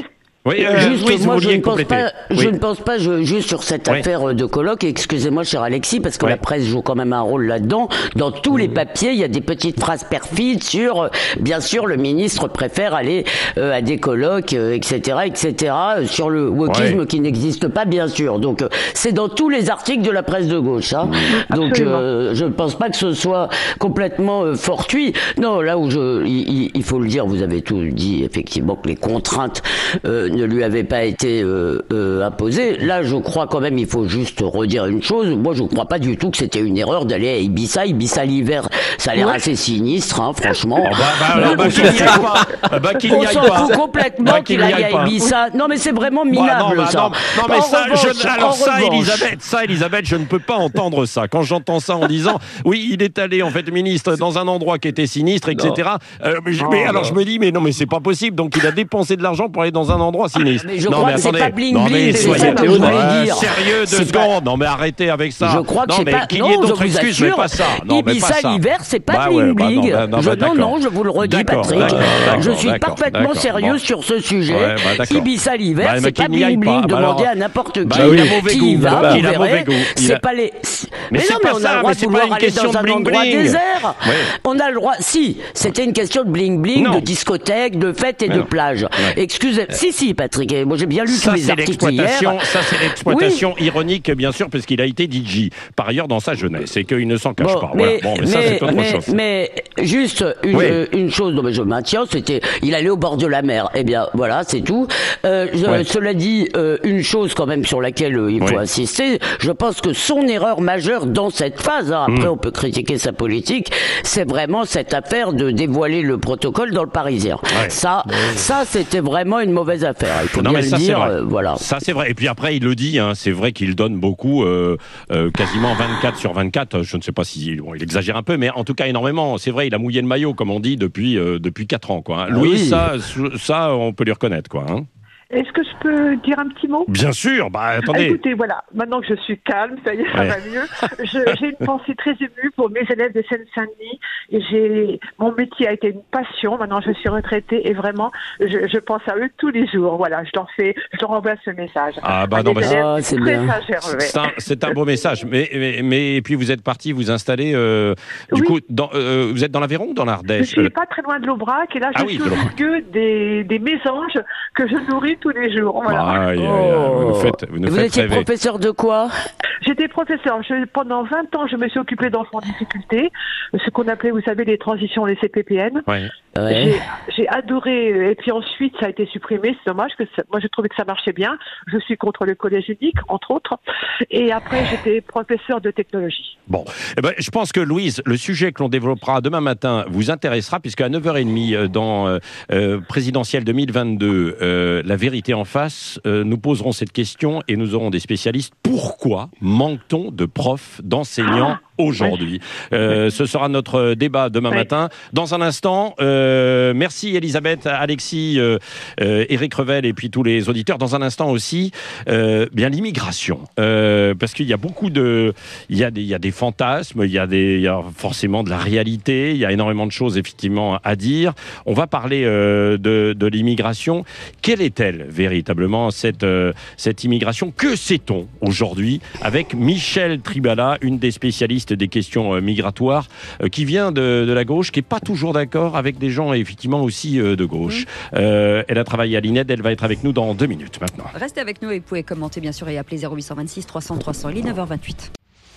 Oui, euh, juste, Louise, moi, vous je vouliez ne pense compléter. pas, Oui. je ne pense pas, je, juste sur cette Oui. affaire de colloque, excusez-moi, cher Alexis, parce que Oui. la presse joue quand même un rôle là-dedans. Dans tous les papiers, il y a des petites phrases perfides sur, euh, bien sûr, le ministre préfère aller euh, à des colloques, euh, et cetera, et cetera, euh, sur le wokisme Oui. qui n'existe pas, bien sûr. Donc, euh, c'est dans tous les articles de la presse de gauche, hein. Donc, euh, je ne pense pas que ce soit complètement euh, fortuit. Non, là où je, il, il faut le dire, vous avez tout dit, effectivement, que les contraintes euh, ne lui avaient pas été euh, euh, imposées. Là, je crois quand même, il faut juste redire une chose. Moi, je ne crois pas du tout que c'était une erreur d'aller à Ibiza. Ibiza l'hiver, ça a l'air Ouais. assez sinistre, hein, franchement. Oh, bah, bah, alors, bah, qu'il n'y aille pas. Ah, bah, qu'il On n'y aille s'en pas. fout complètement Bah, qu'il qu'il n'y aille aille à pas. Ibiza. Non, mais c'est vraiment Bah, minable, non, bah, ça. non, non, mais En ça, revanche, je, alors en ça, revanche, Elisabeth, ça, Elisabeth, je ne peux pas entendre ça. Quand j'entends ça en disant, oui, il est allé, en fait, ministre, dans un endroit qui était sinistre, et cetera. Euh, mais, je- mais alors, je me dis, mais non, mais c'est pas possible. Donc, il a dépensé de l'argent pour aller dans un endroit sinistre. Mais je non, crois mais que c'est attendez. pas bling non, mais bling, c'est soyez ça que je voulais Ouais, dire. sérieux deux C'est pas- secondes. Non, mais arrêtez avec ça. Je crois que non, c'est mais pas. qu'il y Non, ait je d'autres vous excuses, mais assure. pas ça. Non, mais Ibiza pas ça. l'hiver, c'est pas Bah bling ouais, bah non, bling. bah non, Je- bah non, d'accord. non, je vous le redis, D'accord, Patrick. d'accord, Je d'accord, suis d'accord, parfaitement d'accord, sérieux bon. sur ce sujet. Ouais, bah d'accord. Ibiza l'hiver, Bah, mais c'est pas qu'il n'y aille bling pas. bling. Bah Demandez alors- à n'importe qui. Bah, il a mauvais qui goût. y va, Bah, vous il a verrez. mauvais goût. Il C'est a- pas les. Mais Mais c'est non, pas mais on ça, a le mais droit de c'est pas vouloir une aller question dans de un bling endroit bling. désert. Ouais. On a le droit. Si, c'était une question de bling bling, Non. de discothèque, de fête et Mais de non. plage. Ouais. Excusez. Si, si, Patrick. Moi, j'ai bien lu Ça, tous les c'est articles l'exploitation, hier. ça, c'est l'exploitation ironique, bien sûr, parce qu'il a été D J. Par ailleurs, dans sa jeunesse, et qu'il ne s'en cache Bon, pas. mais, Voilà. Bon, mais, ça, mais- c'est autre mais- chose. mais juste une, Oui. euh, une chose dont je maintiens, c'était il allait au bord de la mer. Eh bien, voilà, c'est tout. Euh, je- Ouais. Cela dit, euh, une chose quand même sur laquelle euh, il faut Oui. insister, je pense que son erreur majeure dans cette phase, hein, après Mm. on peut critiquer sa politique, c'est vraiment cette affaire de dévoiler le protocole dans le Parisien. Ouais. Ça, ça c'était vraiment une mauvaise affaire. Il faut Non, bien mais le ça, c'est dire. vrai. euh, voilà. Ça, c'est vrai. Et puis après, il le dit, hein, c'est vrai qu'il donne beaucoup, euh, euh, quasiment vingt-quatre sur vingt-quatre. Je ne sais pas si bon, il exagère un peu, mais en tout cas énormément. C'est vrai, il a mouillé le maillot, comme on dit, depuis, euh, depuis quatre ans. Quoi, hein. Ah Louis, oui. ça, ça, on peut lui reconnaître. Quoi, hein. Est-ce que je peux dire un petit mot? Bien sûr, bah attendez. Écoutez, voilà, maintenant que je suis calme, ça y est, ça Ouais. va mieux. Je- J'ai une pensée très émue pour mes élèves de Seine-Saint-Denis. Et j'ai, mon métier a été une passion. Maintenant, je suis retraitée et vraiment, je, je pense à eux tous les jours. Voilà, je leur fais, je leur envoie ce message. Ah bah À non, mes bah, élèves Ah, c'est très bien. sincères, ouais. C'est un, c'est un beau message. Mais, mais, mais et puis vous êtes parti vous installer. Euh, du Oui. coup, dans, euh, vous êtes dans l'Aveyron ou dans Je l'Ardèche? suis pas très loin de l'Aubrac et là, Ah je oui, suis de au l'Aubrac. milieu des, des mésanges que je nourris tous les jours. Voilà. Aïe, aïe, aïe, Oh. vous nous faites, vous nous Vous faites étiez rêver. professeur de quoi? J'étais professeur. Je, pendant vingt ans, je me suis occupée d'enfants en difficulté, ce qu'on appelait, vous savez, les transitions, les C P P N. Ouais. Ouais. J'ai- J'ai adoré, et puis ensuite ça a été supprimé, c'est dommage, que ça- moi je trouvais que ça marchait bien. Je suis contre le collège unique, entre autres. Et après j'étais professeur de technologie. Bon, eh ben, je pense que Louise, le sujet que l'on développera demain matin vous intéressera, puisqu'à neuf heures trente, euh, dans euh, euh, Présidentielle deux mille vingt-deux, euh, La vérité en face, euh, nous poserons cette question et nous aurons des spécialistes. Pourquoi manque-t-on de profs, d'enseignants aujourd'hui? Euh, ce sera notre débat demain Oui. matin. Dans un instant, euh, merci Elisabeth, Alexis, euh, euh, Éric Revel et puis tous les auditeurs. Dans un instant aussi, euh, bien l'immigration, euh, parce qu'il y a beaucoup de, il y a des, il y a des fantasmes, il y a des, il y a forcément de la réalité, il y a énormément de choses effectivement à dire. On va parler euh, de, de l'immigration. Quelle est-elle véritablement cette euh, cette immigration? Que sait-on aujourd'hui avec Michèle Tribala, une des spécialistes des questions euh, migratoires, euh, qui vient de, de la gauche, qui est pas toujours d'accord avec des gens effectivement aussi euh, de gauche. Mmh. Euh, elle a travaillé à l'I N E D, elle va être avec nous dans deux minutes maintenant. Restez avec nous et vous pouvez commenter bien sûr et appeler zéro huit cent vingt-six trois cents trois cents. Il est neuf heures vingt-huit.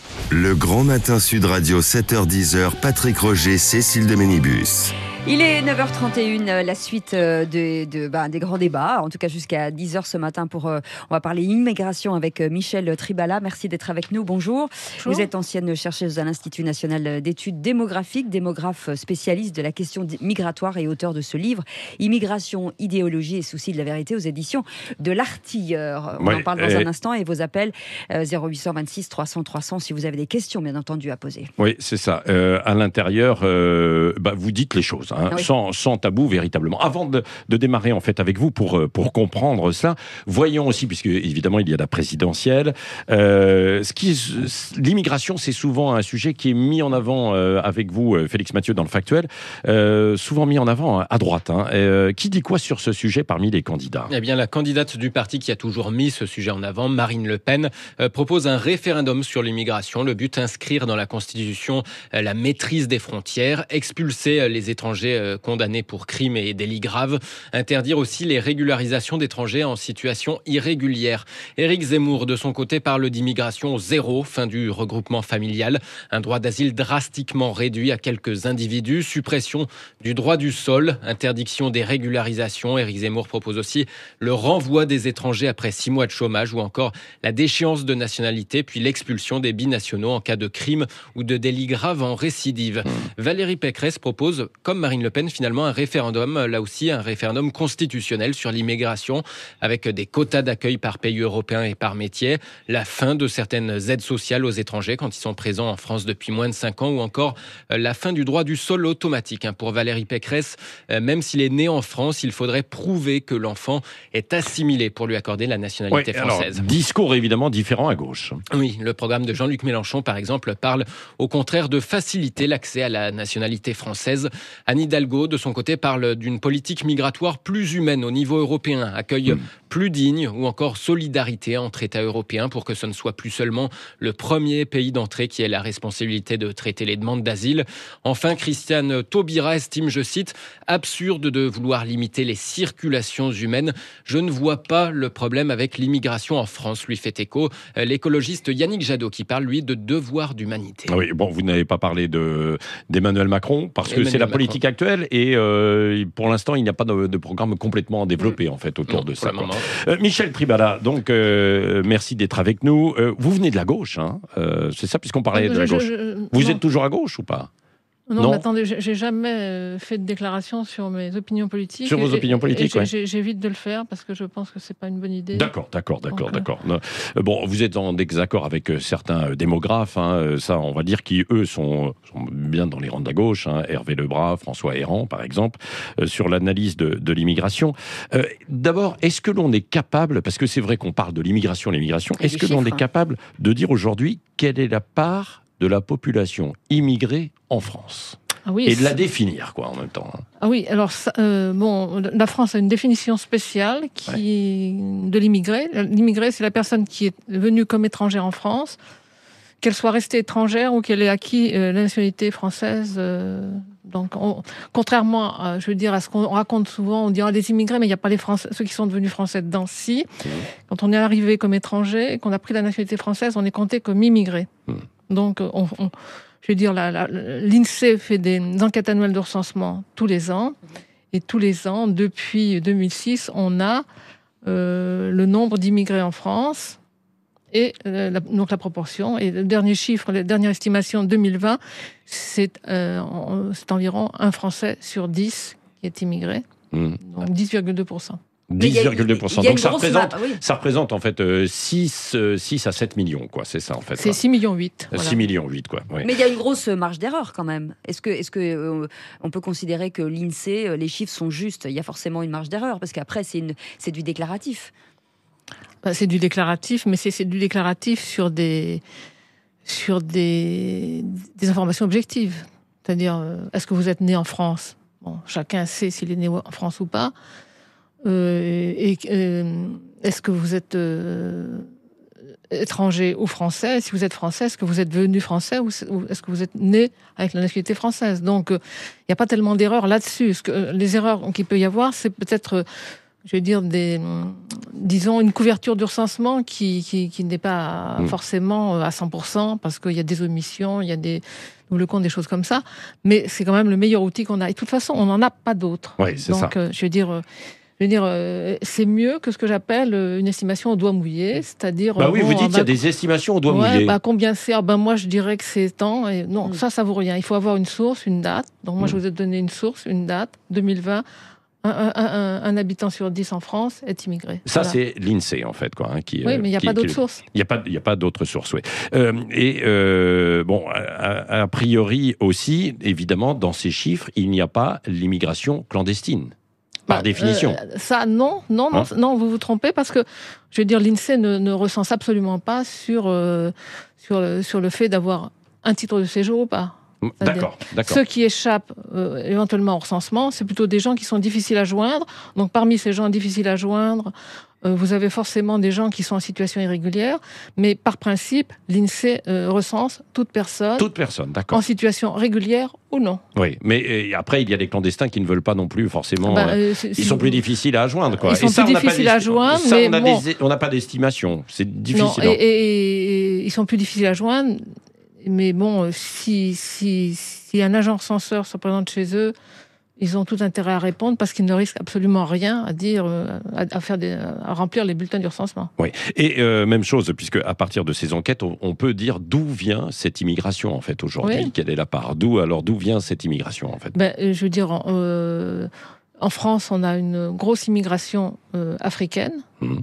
Le Grand Matin Sud Radio, sept heures dix, Patrick Roger, Cécile de Ménibus. Il est neuf heures trente et une, la suite de, de, bah, des grands débats, en tout cas jusqu'à dix heures ce matin. Pour, euh, on va parler immigration avec Michèle Tribala. Merci d'être avec nous. Bonjour. Bonjour. Vous êtes ancienne chercheuse à l'Institut national d'études démographiques, démographe spécialiste de la question migratoire et auteur de ce livre Immigration, idéologie et souci de la vérité aux éditions de l'Artilleur. On ouais, en parle dans euh... un instant et vos appels euh, zéro huit cent vingt-six trois cents trois cents si vous avez des questions bien entendu à poser. Oui, c'est ça. Euh, à l'intérieur, euh, bah, vous dites les choses. hein, oui. sans, sans tabou véritablement. Avant de, de démarrer en fait avec vous pour, pour comprendre cela, voyons aussi, puisque évidemment il y a la présidentielle, euh, ce qui, l'immigration c'est souvent un sujet qui est mis en avant euh, avec vous, Félix Mathieu, dans le Factuel, euh, souvent mis en avant à droite. Hein. Euh, qui dit quoi sur ce sujet parmi les candidats ? Eh bien, la candidate du parti qui a toujours mis ce sujet en avant, Marine Le Pen, euh, propose un référendum sur l'immigration. Le but, inscrire dans la Constitution euh, la maîtrise des frontières, expulser euh, les étrangers euh, condamnés pour crimes et délits graves, interdire aussi les régularisations d'étrangers en situation irrégulière. Éric Zemmour, de son côté, parle d'immigration zéro, fin du regroupement familial, un droit d'asile drastiquement réduit à quelques individus, suppression du droit du sol, interdiction des régularisations. Éric Zemmour propose aussi le renvoi des étrangers après six mois de chômage ou encore la déchéance de nationalité, puis l'expulsion des binationaux en cas de crime ou de délit grave en récidive. Mmh. Valérie Pécresse propose, comme Marine Le Pen, finalement un référendum, là aussi un référendum constitutionnel sur l'immigration, avec des quotas d'accueil par pays européen et par métier, la fin de certaines aides sociales aux étrangers quand ils sont présents en France depuis moins de cinq ans, ou encore la fin du droit du sol automatique. Pour Valérie Pécresse, même s'il est né en France, il faudrait prouver que l'enfant est assimilé pour lui accorder la nationalité ouais, française. Alors, discours évidemment différent à gauche. Oui, le programme de Jean-Luc Mélenchon, par exemple, parle au contraire de faciliter l'accès à la nationalité française. Anne Hidalgo, de son côté, parle d'une politique migratoire plus humaine au niveau européen, accueil mmh. plus digne ou encore solidarité entre États européens pour que ce ne soit plus seulement le premier pays d'entrée qui ait la responsabilité de traiter les demandes d'asile. Enfin, Christiane Taubira estime, je cite, « absurde de vouloir limiter les circulations humaines. Je ne vois pas le problème avec l'immigration en France », lui fait écho l'écologiste Yannick Jadot qui parle, lui, de devoir d'humanité. Oui, bon, vous n'avez pas parlé de, d'Emmanuel Macron parce que Emmanuel c'est la Macron. politique actuelle et euh, pour l'instant, il n'y a pas de, de programme complètement développé mmh. en fait autour non, de ça. Euh, Michel Tribala, donc euh, merci d'être avec nous. Euh, vous venez de la gauche, hein, euh, c'est ça, puisqu'on parlait je, de la gauche. Je, je, vous non. êtes toujours à gauche ou pas ? Non, non mais attendez, j'ai jamais fait de déclaration sur mes opinions politiques. Sur vos et, opinions politiques, oui. J'évite de le faire parce que je pense que c'est pas une bonne idée. D'accord, d'accord, d'accord, Donc, d'accord. Euh... Bon, vous êtes en désaccord avec certains démographes, hein, ça, on va dire, qui eux sont, sont bien dans les rangs de la gauche. Hein, Hervé Lebras, François Héran, par exemple, euh, sur l'analyse de, de l'immigration. Euh, D'abord, est-ce que l'on est capable, parce que c'est vrai qu'on parle de l'immigration, l'immigration, est-ce que l'on est capable de dire aujourd'hui quelle est la part de la population immigrée en France ? Ah oui, et de la définir, quoi, en même temps. Ah oui, alors, ça, euh, bon, la France a une définition spéciale qui, ouais. de l'immigré. L'immigré, c'est la personne qui est venue comme étrangère en France, qu'elle soit restée étrangère ou qu'elle ait acquis euh, la nationalité française. Euh, donc, on, contrairement, à, je veux dire, à ce qu'on raconte souvent, on dit ah, les immigrés, mais il n'y a pas les Français, ceux qui sont devenus français dedans. Si, mmh. quand on est arrivé comme étranger et qu'on a pris la nationalité française, on est compté comme immigré. Mmh. Donc, on... on Je veux dire, la, la, l'INSEE fait des enquêtes annuelles de recensement tous les ans. Et tous les ans, depuis deux mille six, on a euh, le nombre d'immigrés en France et euh, la, donc la proportion. Et le dernier chiffre, la dernière estimation deux mille vingt, c'est, euh, c'est environ un Français sur dix qui est immigré. Mmh. Donc dix virgule deux pour cent. dix virgule deux pour cent. Donc ça représente, ma... oui. ça représente en fait euh, six à sept millions, quoi. C'est ça en fait. C'est six virgule huit millions. Voilà. six virgule huit millions, quoi. Oui. Mais il y a une grosse marge d'erreur quand même. Est-ce que, est-ce que euh, on peut considérer que l'INSEE, les chiffres sont justes ? Il y a forcément une marge d'erreur parce qu'après c'est, une, c'est du déclaratif. C'est du déclaratif, mais c'est, c'est du déclaratif sur des sur des, des informations objectives. C'est-à-dire, euh, est-ce que vous êtes né en France ? Bon, chacun sait s'il est né en France ou pas. Euh, et euh, est-ce que vous êtes euh, étranger ou français ? Si vous êtes français, est-ce que vous êtes venu français ou est-ce que vous êtes né avec la nationalité française ? Donc, il euh, n'y a pas tellement d'erreurs là-dessus. Ce que, euh, les erreurs qu'il peut y avoir, c'est peut-être, euh, je vais dire, des, disons, une couverture du recensement qui, qui, qui n'est pas mmh. forcément à cent pour cent parce qu'il y a des omissions, il y a des double compte, des choses comme ça. Mais c'est quand même le meilleur outil qu'on a. Et de toute façon, on n'en a pas d'autre. Oui, c'est Donc, ça. Euh, je veux dire... Euh, Je veux dire, euh, c'est mieux que ce que j'appelle une estimation au doigt mouillé, c'est-à-dire... Bah oui, bon, vous dites qu'il bah, y a des estimations au doigt ouais, mouillé. Bah, combien c'est ? Ah, ben moi, je dirais que c'est tant. Et non, mm. ça, ça vaut rien. Il faut avoir une source, une date. Donc moi, mm. je vous ai donné une source, une date, deux mille vingt, Un, un, un, un habitant sur dix en France est immigré. Ça, voilà. c'est l'INSEE, en fait. Quoi, hein, qui, oui, mais il n'y a qui, pas d'autres qui, sources. Il n'y a pas, il n'y a pas d'autres sources, oui. Euh, et, euh, bon, a, a priori aussi, évidemment, dans ces chiffres, il n'y a pas l'immigration clandestine. Par bah, définition. Euh, ça, non, non, non, hein non, vous vous trompez parce que, je veux dire, l'INSEE ne, ne recense absolument pas sur, euh, sur, le, sur le fait d'avoir un titre de séjour ou pas. D'accord, d'accord. Ceux qui échappent euh, éventuellement au recensement, c'est plutôt des gens qui sont difficiles à joindre. Donc, parmi ces gens difficiles à joindre, euh, vous avez forcément des gens qui sont en situation irrégulière. Mais par principe, l'INSEE euh, recense toute personne, toute personne, d'accord, en situation régulière ou non. Oui, mais euh, après, il y a des clandestins qui ne veulent pas non plus forcément. Bah, euh, ils sont plus difficiles à joindre, quoi. Ils sont et ça, plus difficiles à joindre, ça, mais on a bon. des, on n'a pas d'estimation. C'est difficile. Non, et, et, et ils sont plus difficiles à joindre. Mais bon, si, si, si un agent recenseur se présente chez eux, ils ont tout intérêt à répondre parce qu'ils ne risquent absolument rien à dire, à, à, faire des, à remplir les bulletins du recensement. Oui, et euh, même chose, puisque à partir de ces enquêtes, on, on peut dire d'où vient cette immigration en fait aujourd'hui. Oui. Quelle est la part d'où alors d'où vient cette immigration en fait? Ben, je veux dire, euh, en France, on a une grosse immigration euh, africaine. Mmh.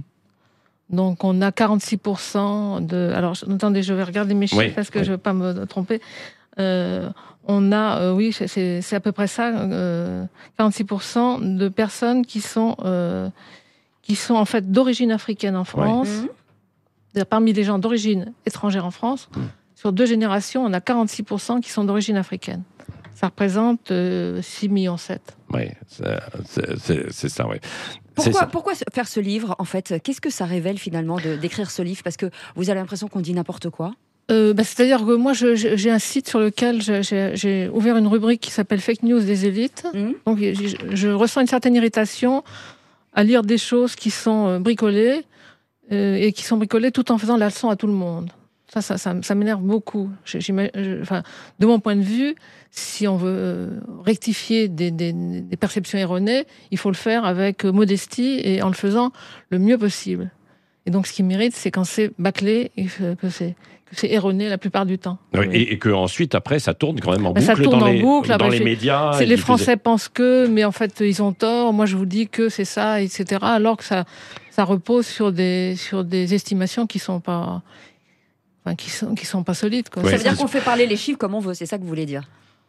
Donc, on a quarante-six pour cent de... Alors, attendez, je vais regarder mes chiffres oui, parce que oui. je ne veux pas me tromper. Euh, on a, euh, oui, c'est, c'est à peu près ça, euh, quarante-six pour cent de personnes qui sont, euh, qui sont en fait d'origine africaine en France. Oui. Mmh. Parmi les gens d'origine étrangère en France, mmh. sur deux générations, on a quarante-six pour cent qui sont d'origine africaine. Ça représente euh, six virgule sept millions. Oui, c'est, c'est, c'est ça, oui. Pourquoi, pourquoi faire ce livre, en fait? Qu'est-ce que ça révèle, finalement, de, d'écrire ce livre? Parce que vous avez l'impression qu'on dit n'importe quoi. Euh, bah, c'est-à-dire que moi, je, je, j'ai un site sur lequel je, j'ai, j'ai ouvert une rubrique qui s'appelle Fake News des élites. Mmh. Donc, je, je ressens une certaine irritation à lire des choses qui sont bricolées euh, et qui sont bricolées tout en faisant la leçon à tout le monde. Ça, ça, ça, ça m'énerve beaucoup. Je, je, enfin, de mon point de vue, si on veut rectifier des, des, des perceptions erronées, il faut le faire avec modestie et en le faisant le mieux possible. Et donc, ce qui m'irrite, c'est quand c'est bâclé et que c'est, que c'est erroné la plupart du temps. Oui, oui. Et, et qu'ensuite, après, ça tourne quand même en boucle ça tourne dans, en les, boucle, dans après, les médias. C'est les Français faisaient... pensent que, mais en fait, ils ont tort. Moi, je vous dis que c'est ça, et cetera. Alors que ça, ça repose sur des, sur des estimations qui sont pas... Enfin, qui sont, qui sont pas solides. Quoi. Ouais, ça veut dire qu'on fait parler les chiffres comme on veut, c'est ça que vous voulez dire?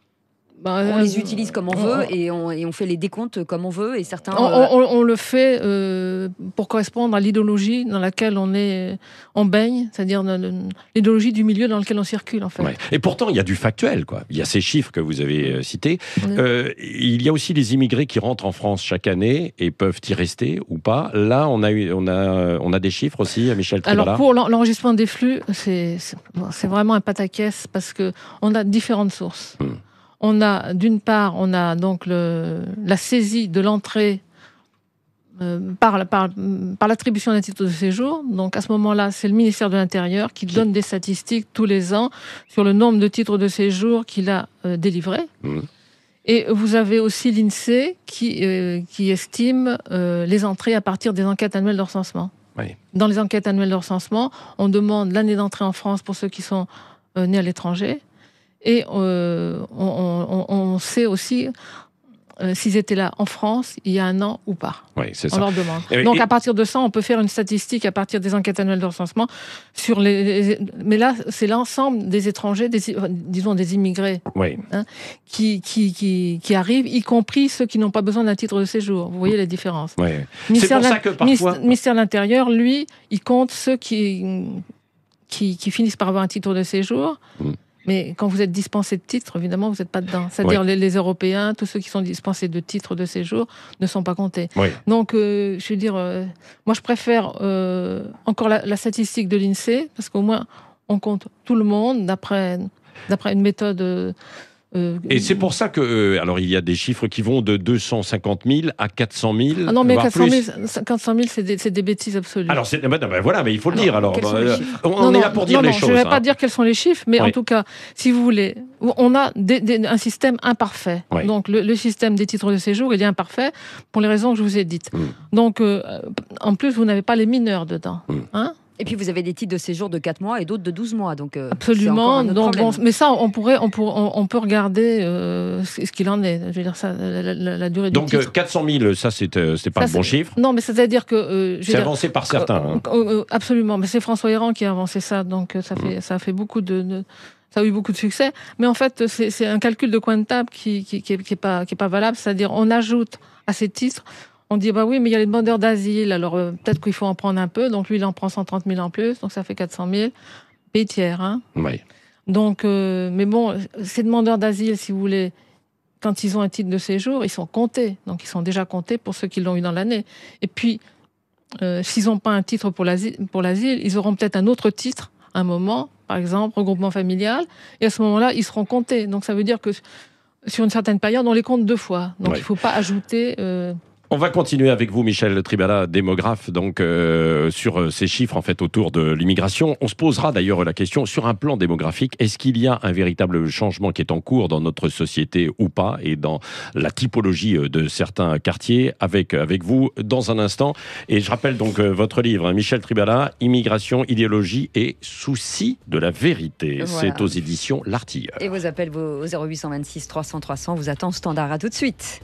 Bah, on euh, les utilise comme on, on veut et on, et on fait les décomptes comme on veut et certains... On, euh... on, on le fait euh, pour correspondre à l'idéologie dans laquelle on, est, on baigne, c'est-à-dire l'idéologie du milieu dans lequel on circule en fait. Ouais. Et pourtant il y a du factuel, quoi. Il y a ces chiffres que vous avez euh, cités. Ouais. Euh, il y a aussi les immigrés qui rentrent en France chaque année et peuvent y rester ou pas. Là on a, eu, on a, on a des chiffres aussi, Michel Tribala. Alors pour l'enregistrement des flux, c'est, c'est, c'est vraiment un pataquès parce qu'on a différentes sources. Hum. On a, d'une part, on a donc le, la saisie de l'entrée euh, par, par, par l'attribution d'un titre de séjour. Donc, à ce moment-là, c'est le ministère de l'Intérieur qui donne des statistiques tous les ans sur le nombre de titres de séjour qu'il a euh, délivrés. Mmh. Et vous avez aussi l'INSEE qui, euh, qui estime euh, les entrées à partir des enquêtes annuelles de recensement. Oui. Dans les enquêtes annuelles de recensement, on demande l'année d'entrée en France pour ceux qui sont euh, nés à l'étranger. Et euh, on, on, on sait aussi euh, s'ils étaient là en France il y a un an ou pas. Oui, c'est ça. On leur demande. Et, Donc et... à partir de ça, on peut faire une statistique à partir des enquêtes annuelles de recensement sur les. les mais là, c'est l'ensemble des étrangers, des, disons des immigrés, oui. hein, qui, qui, qui, qui arrivent, y compris ceux qui n'ont pas besoin d'un titre de séjour. Vous voyez les différences. Oui. C'est pour ça que parfois. Le ministère de l'Intérieur, lui, il compte ceux qui, qui, qui finissent par avoir un titre de séjour. Mmh. Mais quand vous êtes dispensé de titre, évidemment, vous n'êtes pas dedans. C'est-à-dire oui. les, les Européens, tous ceux qui sont dispensés de titres de séjour ne sont pas comptés. Oui. Donc, euh, je veux dire, euh, moi, je préfère euh, encore la, la statistique de l'INSEE, parce qu'au moins, on compte tout le monde d'après, d'après une méthode... Euh, Euh, et c'est pour ça que, euh, alors il y a des chiffres qui vont de deux cent cinquante mille à quatre cent mille. Ah non, mais voire quatre cent mille, plus. quatre cent mille, c'est des, c'est des bêtises absolues. Alors c'est, ben, ben voilà, mais il faut le non, dire. Alors, euh, on, non, on non, est là pour dire non, les non, choses. Je ne vais hein. pas dire quels sont les chiffres, mais oui. en tout cas, si vous voulez, on a des, des, un système imparfait. Oui. Donc le, le système des titres de séjour, il est imparfait pour les raisons que je vous ai dites. Mm. Donc, euh, en plus, vous n'avez pas les mineurs dedans. Mm. Hein Et puis vous avez des titres de séjour de quatre mois et d'autres de douze mois. Donc, euh, absolument. Donc, bon, mais ça, on, pourrait, on, pour, on, on peut regarder euh, ce qu'il en est. Je veux dire, ça, la, la, la durée donc, du titre. Donc quatre cent mille, ça, c'est, euh, c'est pas ça, un bon chiffre. Non, mais c'est-à-dire que... Euh, c'est avancé par certains. Euh, hein. euh, absolument. Mais c'est François Héran qui a avancé ça. Donc ça, fait, mmh. ça a fait beaucoup de... de ça a eu beaucoup de succès. Mais en fait, c'est, c'est un calcul de coin de table qui qui, qui, qui est pas, qui est pas valable. C'est-à-dire, on ajoute à ces titres... On dit, bah oui, mais il y a les demandeurs d'asile, alors euh, peut-être qu'il faut en prendre un peu. Donc lui, il en prend cent trente mille en plus, donc ça fait quatre cent mille. Pays tiers, hein. Oui. Donc, euh, mais bon, ces demandeurs d'asile, si vous voulez, quand ils ont un titre de séjour, ils sont comptés. Donc ils sont déjà comptés pour ceux qui l'ont eu dans l'année. Et puis, euh, s'ils n'ont pas un titre pour l'asile, pour l'asile, ils auront peut-être un autre titre, un moment, par exemple, regroupement familial. Et à ce moment-là, ils seront comptés. Donc ça veut dire que sur une certaine période, on les compte deux fois. Donc oui. Il ne faut pas ajouter... Euh, On va continuer avec vous, Michel Tribala, démographe, donc euh, sur ces chiffres en fait autour de l'immigration. On se posera d'ailleurs la question sur un plan démographique. Est-ce qu'il y a un véritable changement qui est en cours dans notre société ou pas, et dans la typologie de certains quartiers, avec avec vous dans un instant. Et je rappelle donc euh, votre livre, hein, Michel Tribala, Immigration, idéologie et souci de la vérité. Voilà. C'est aux éditions L'Artilleur. Et vos appels, vos zéro huit cent vingt-six trois cents trois cents vous attend standard. À tout de suite.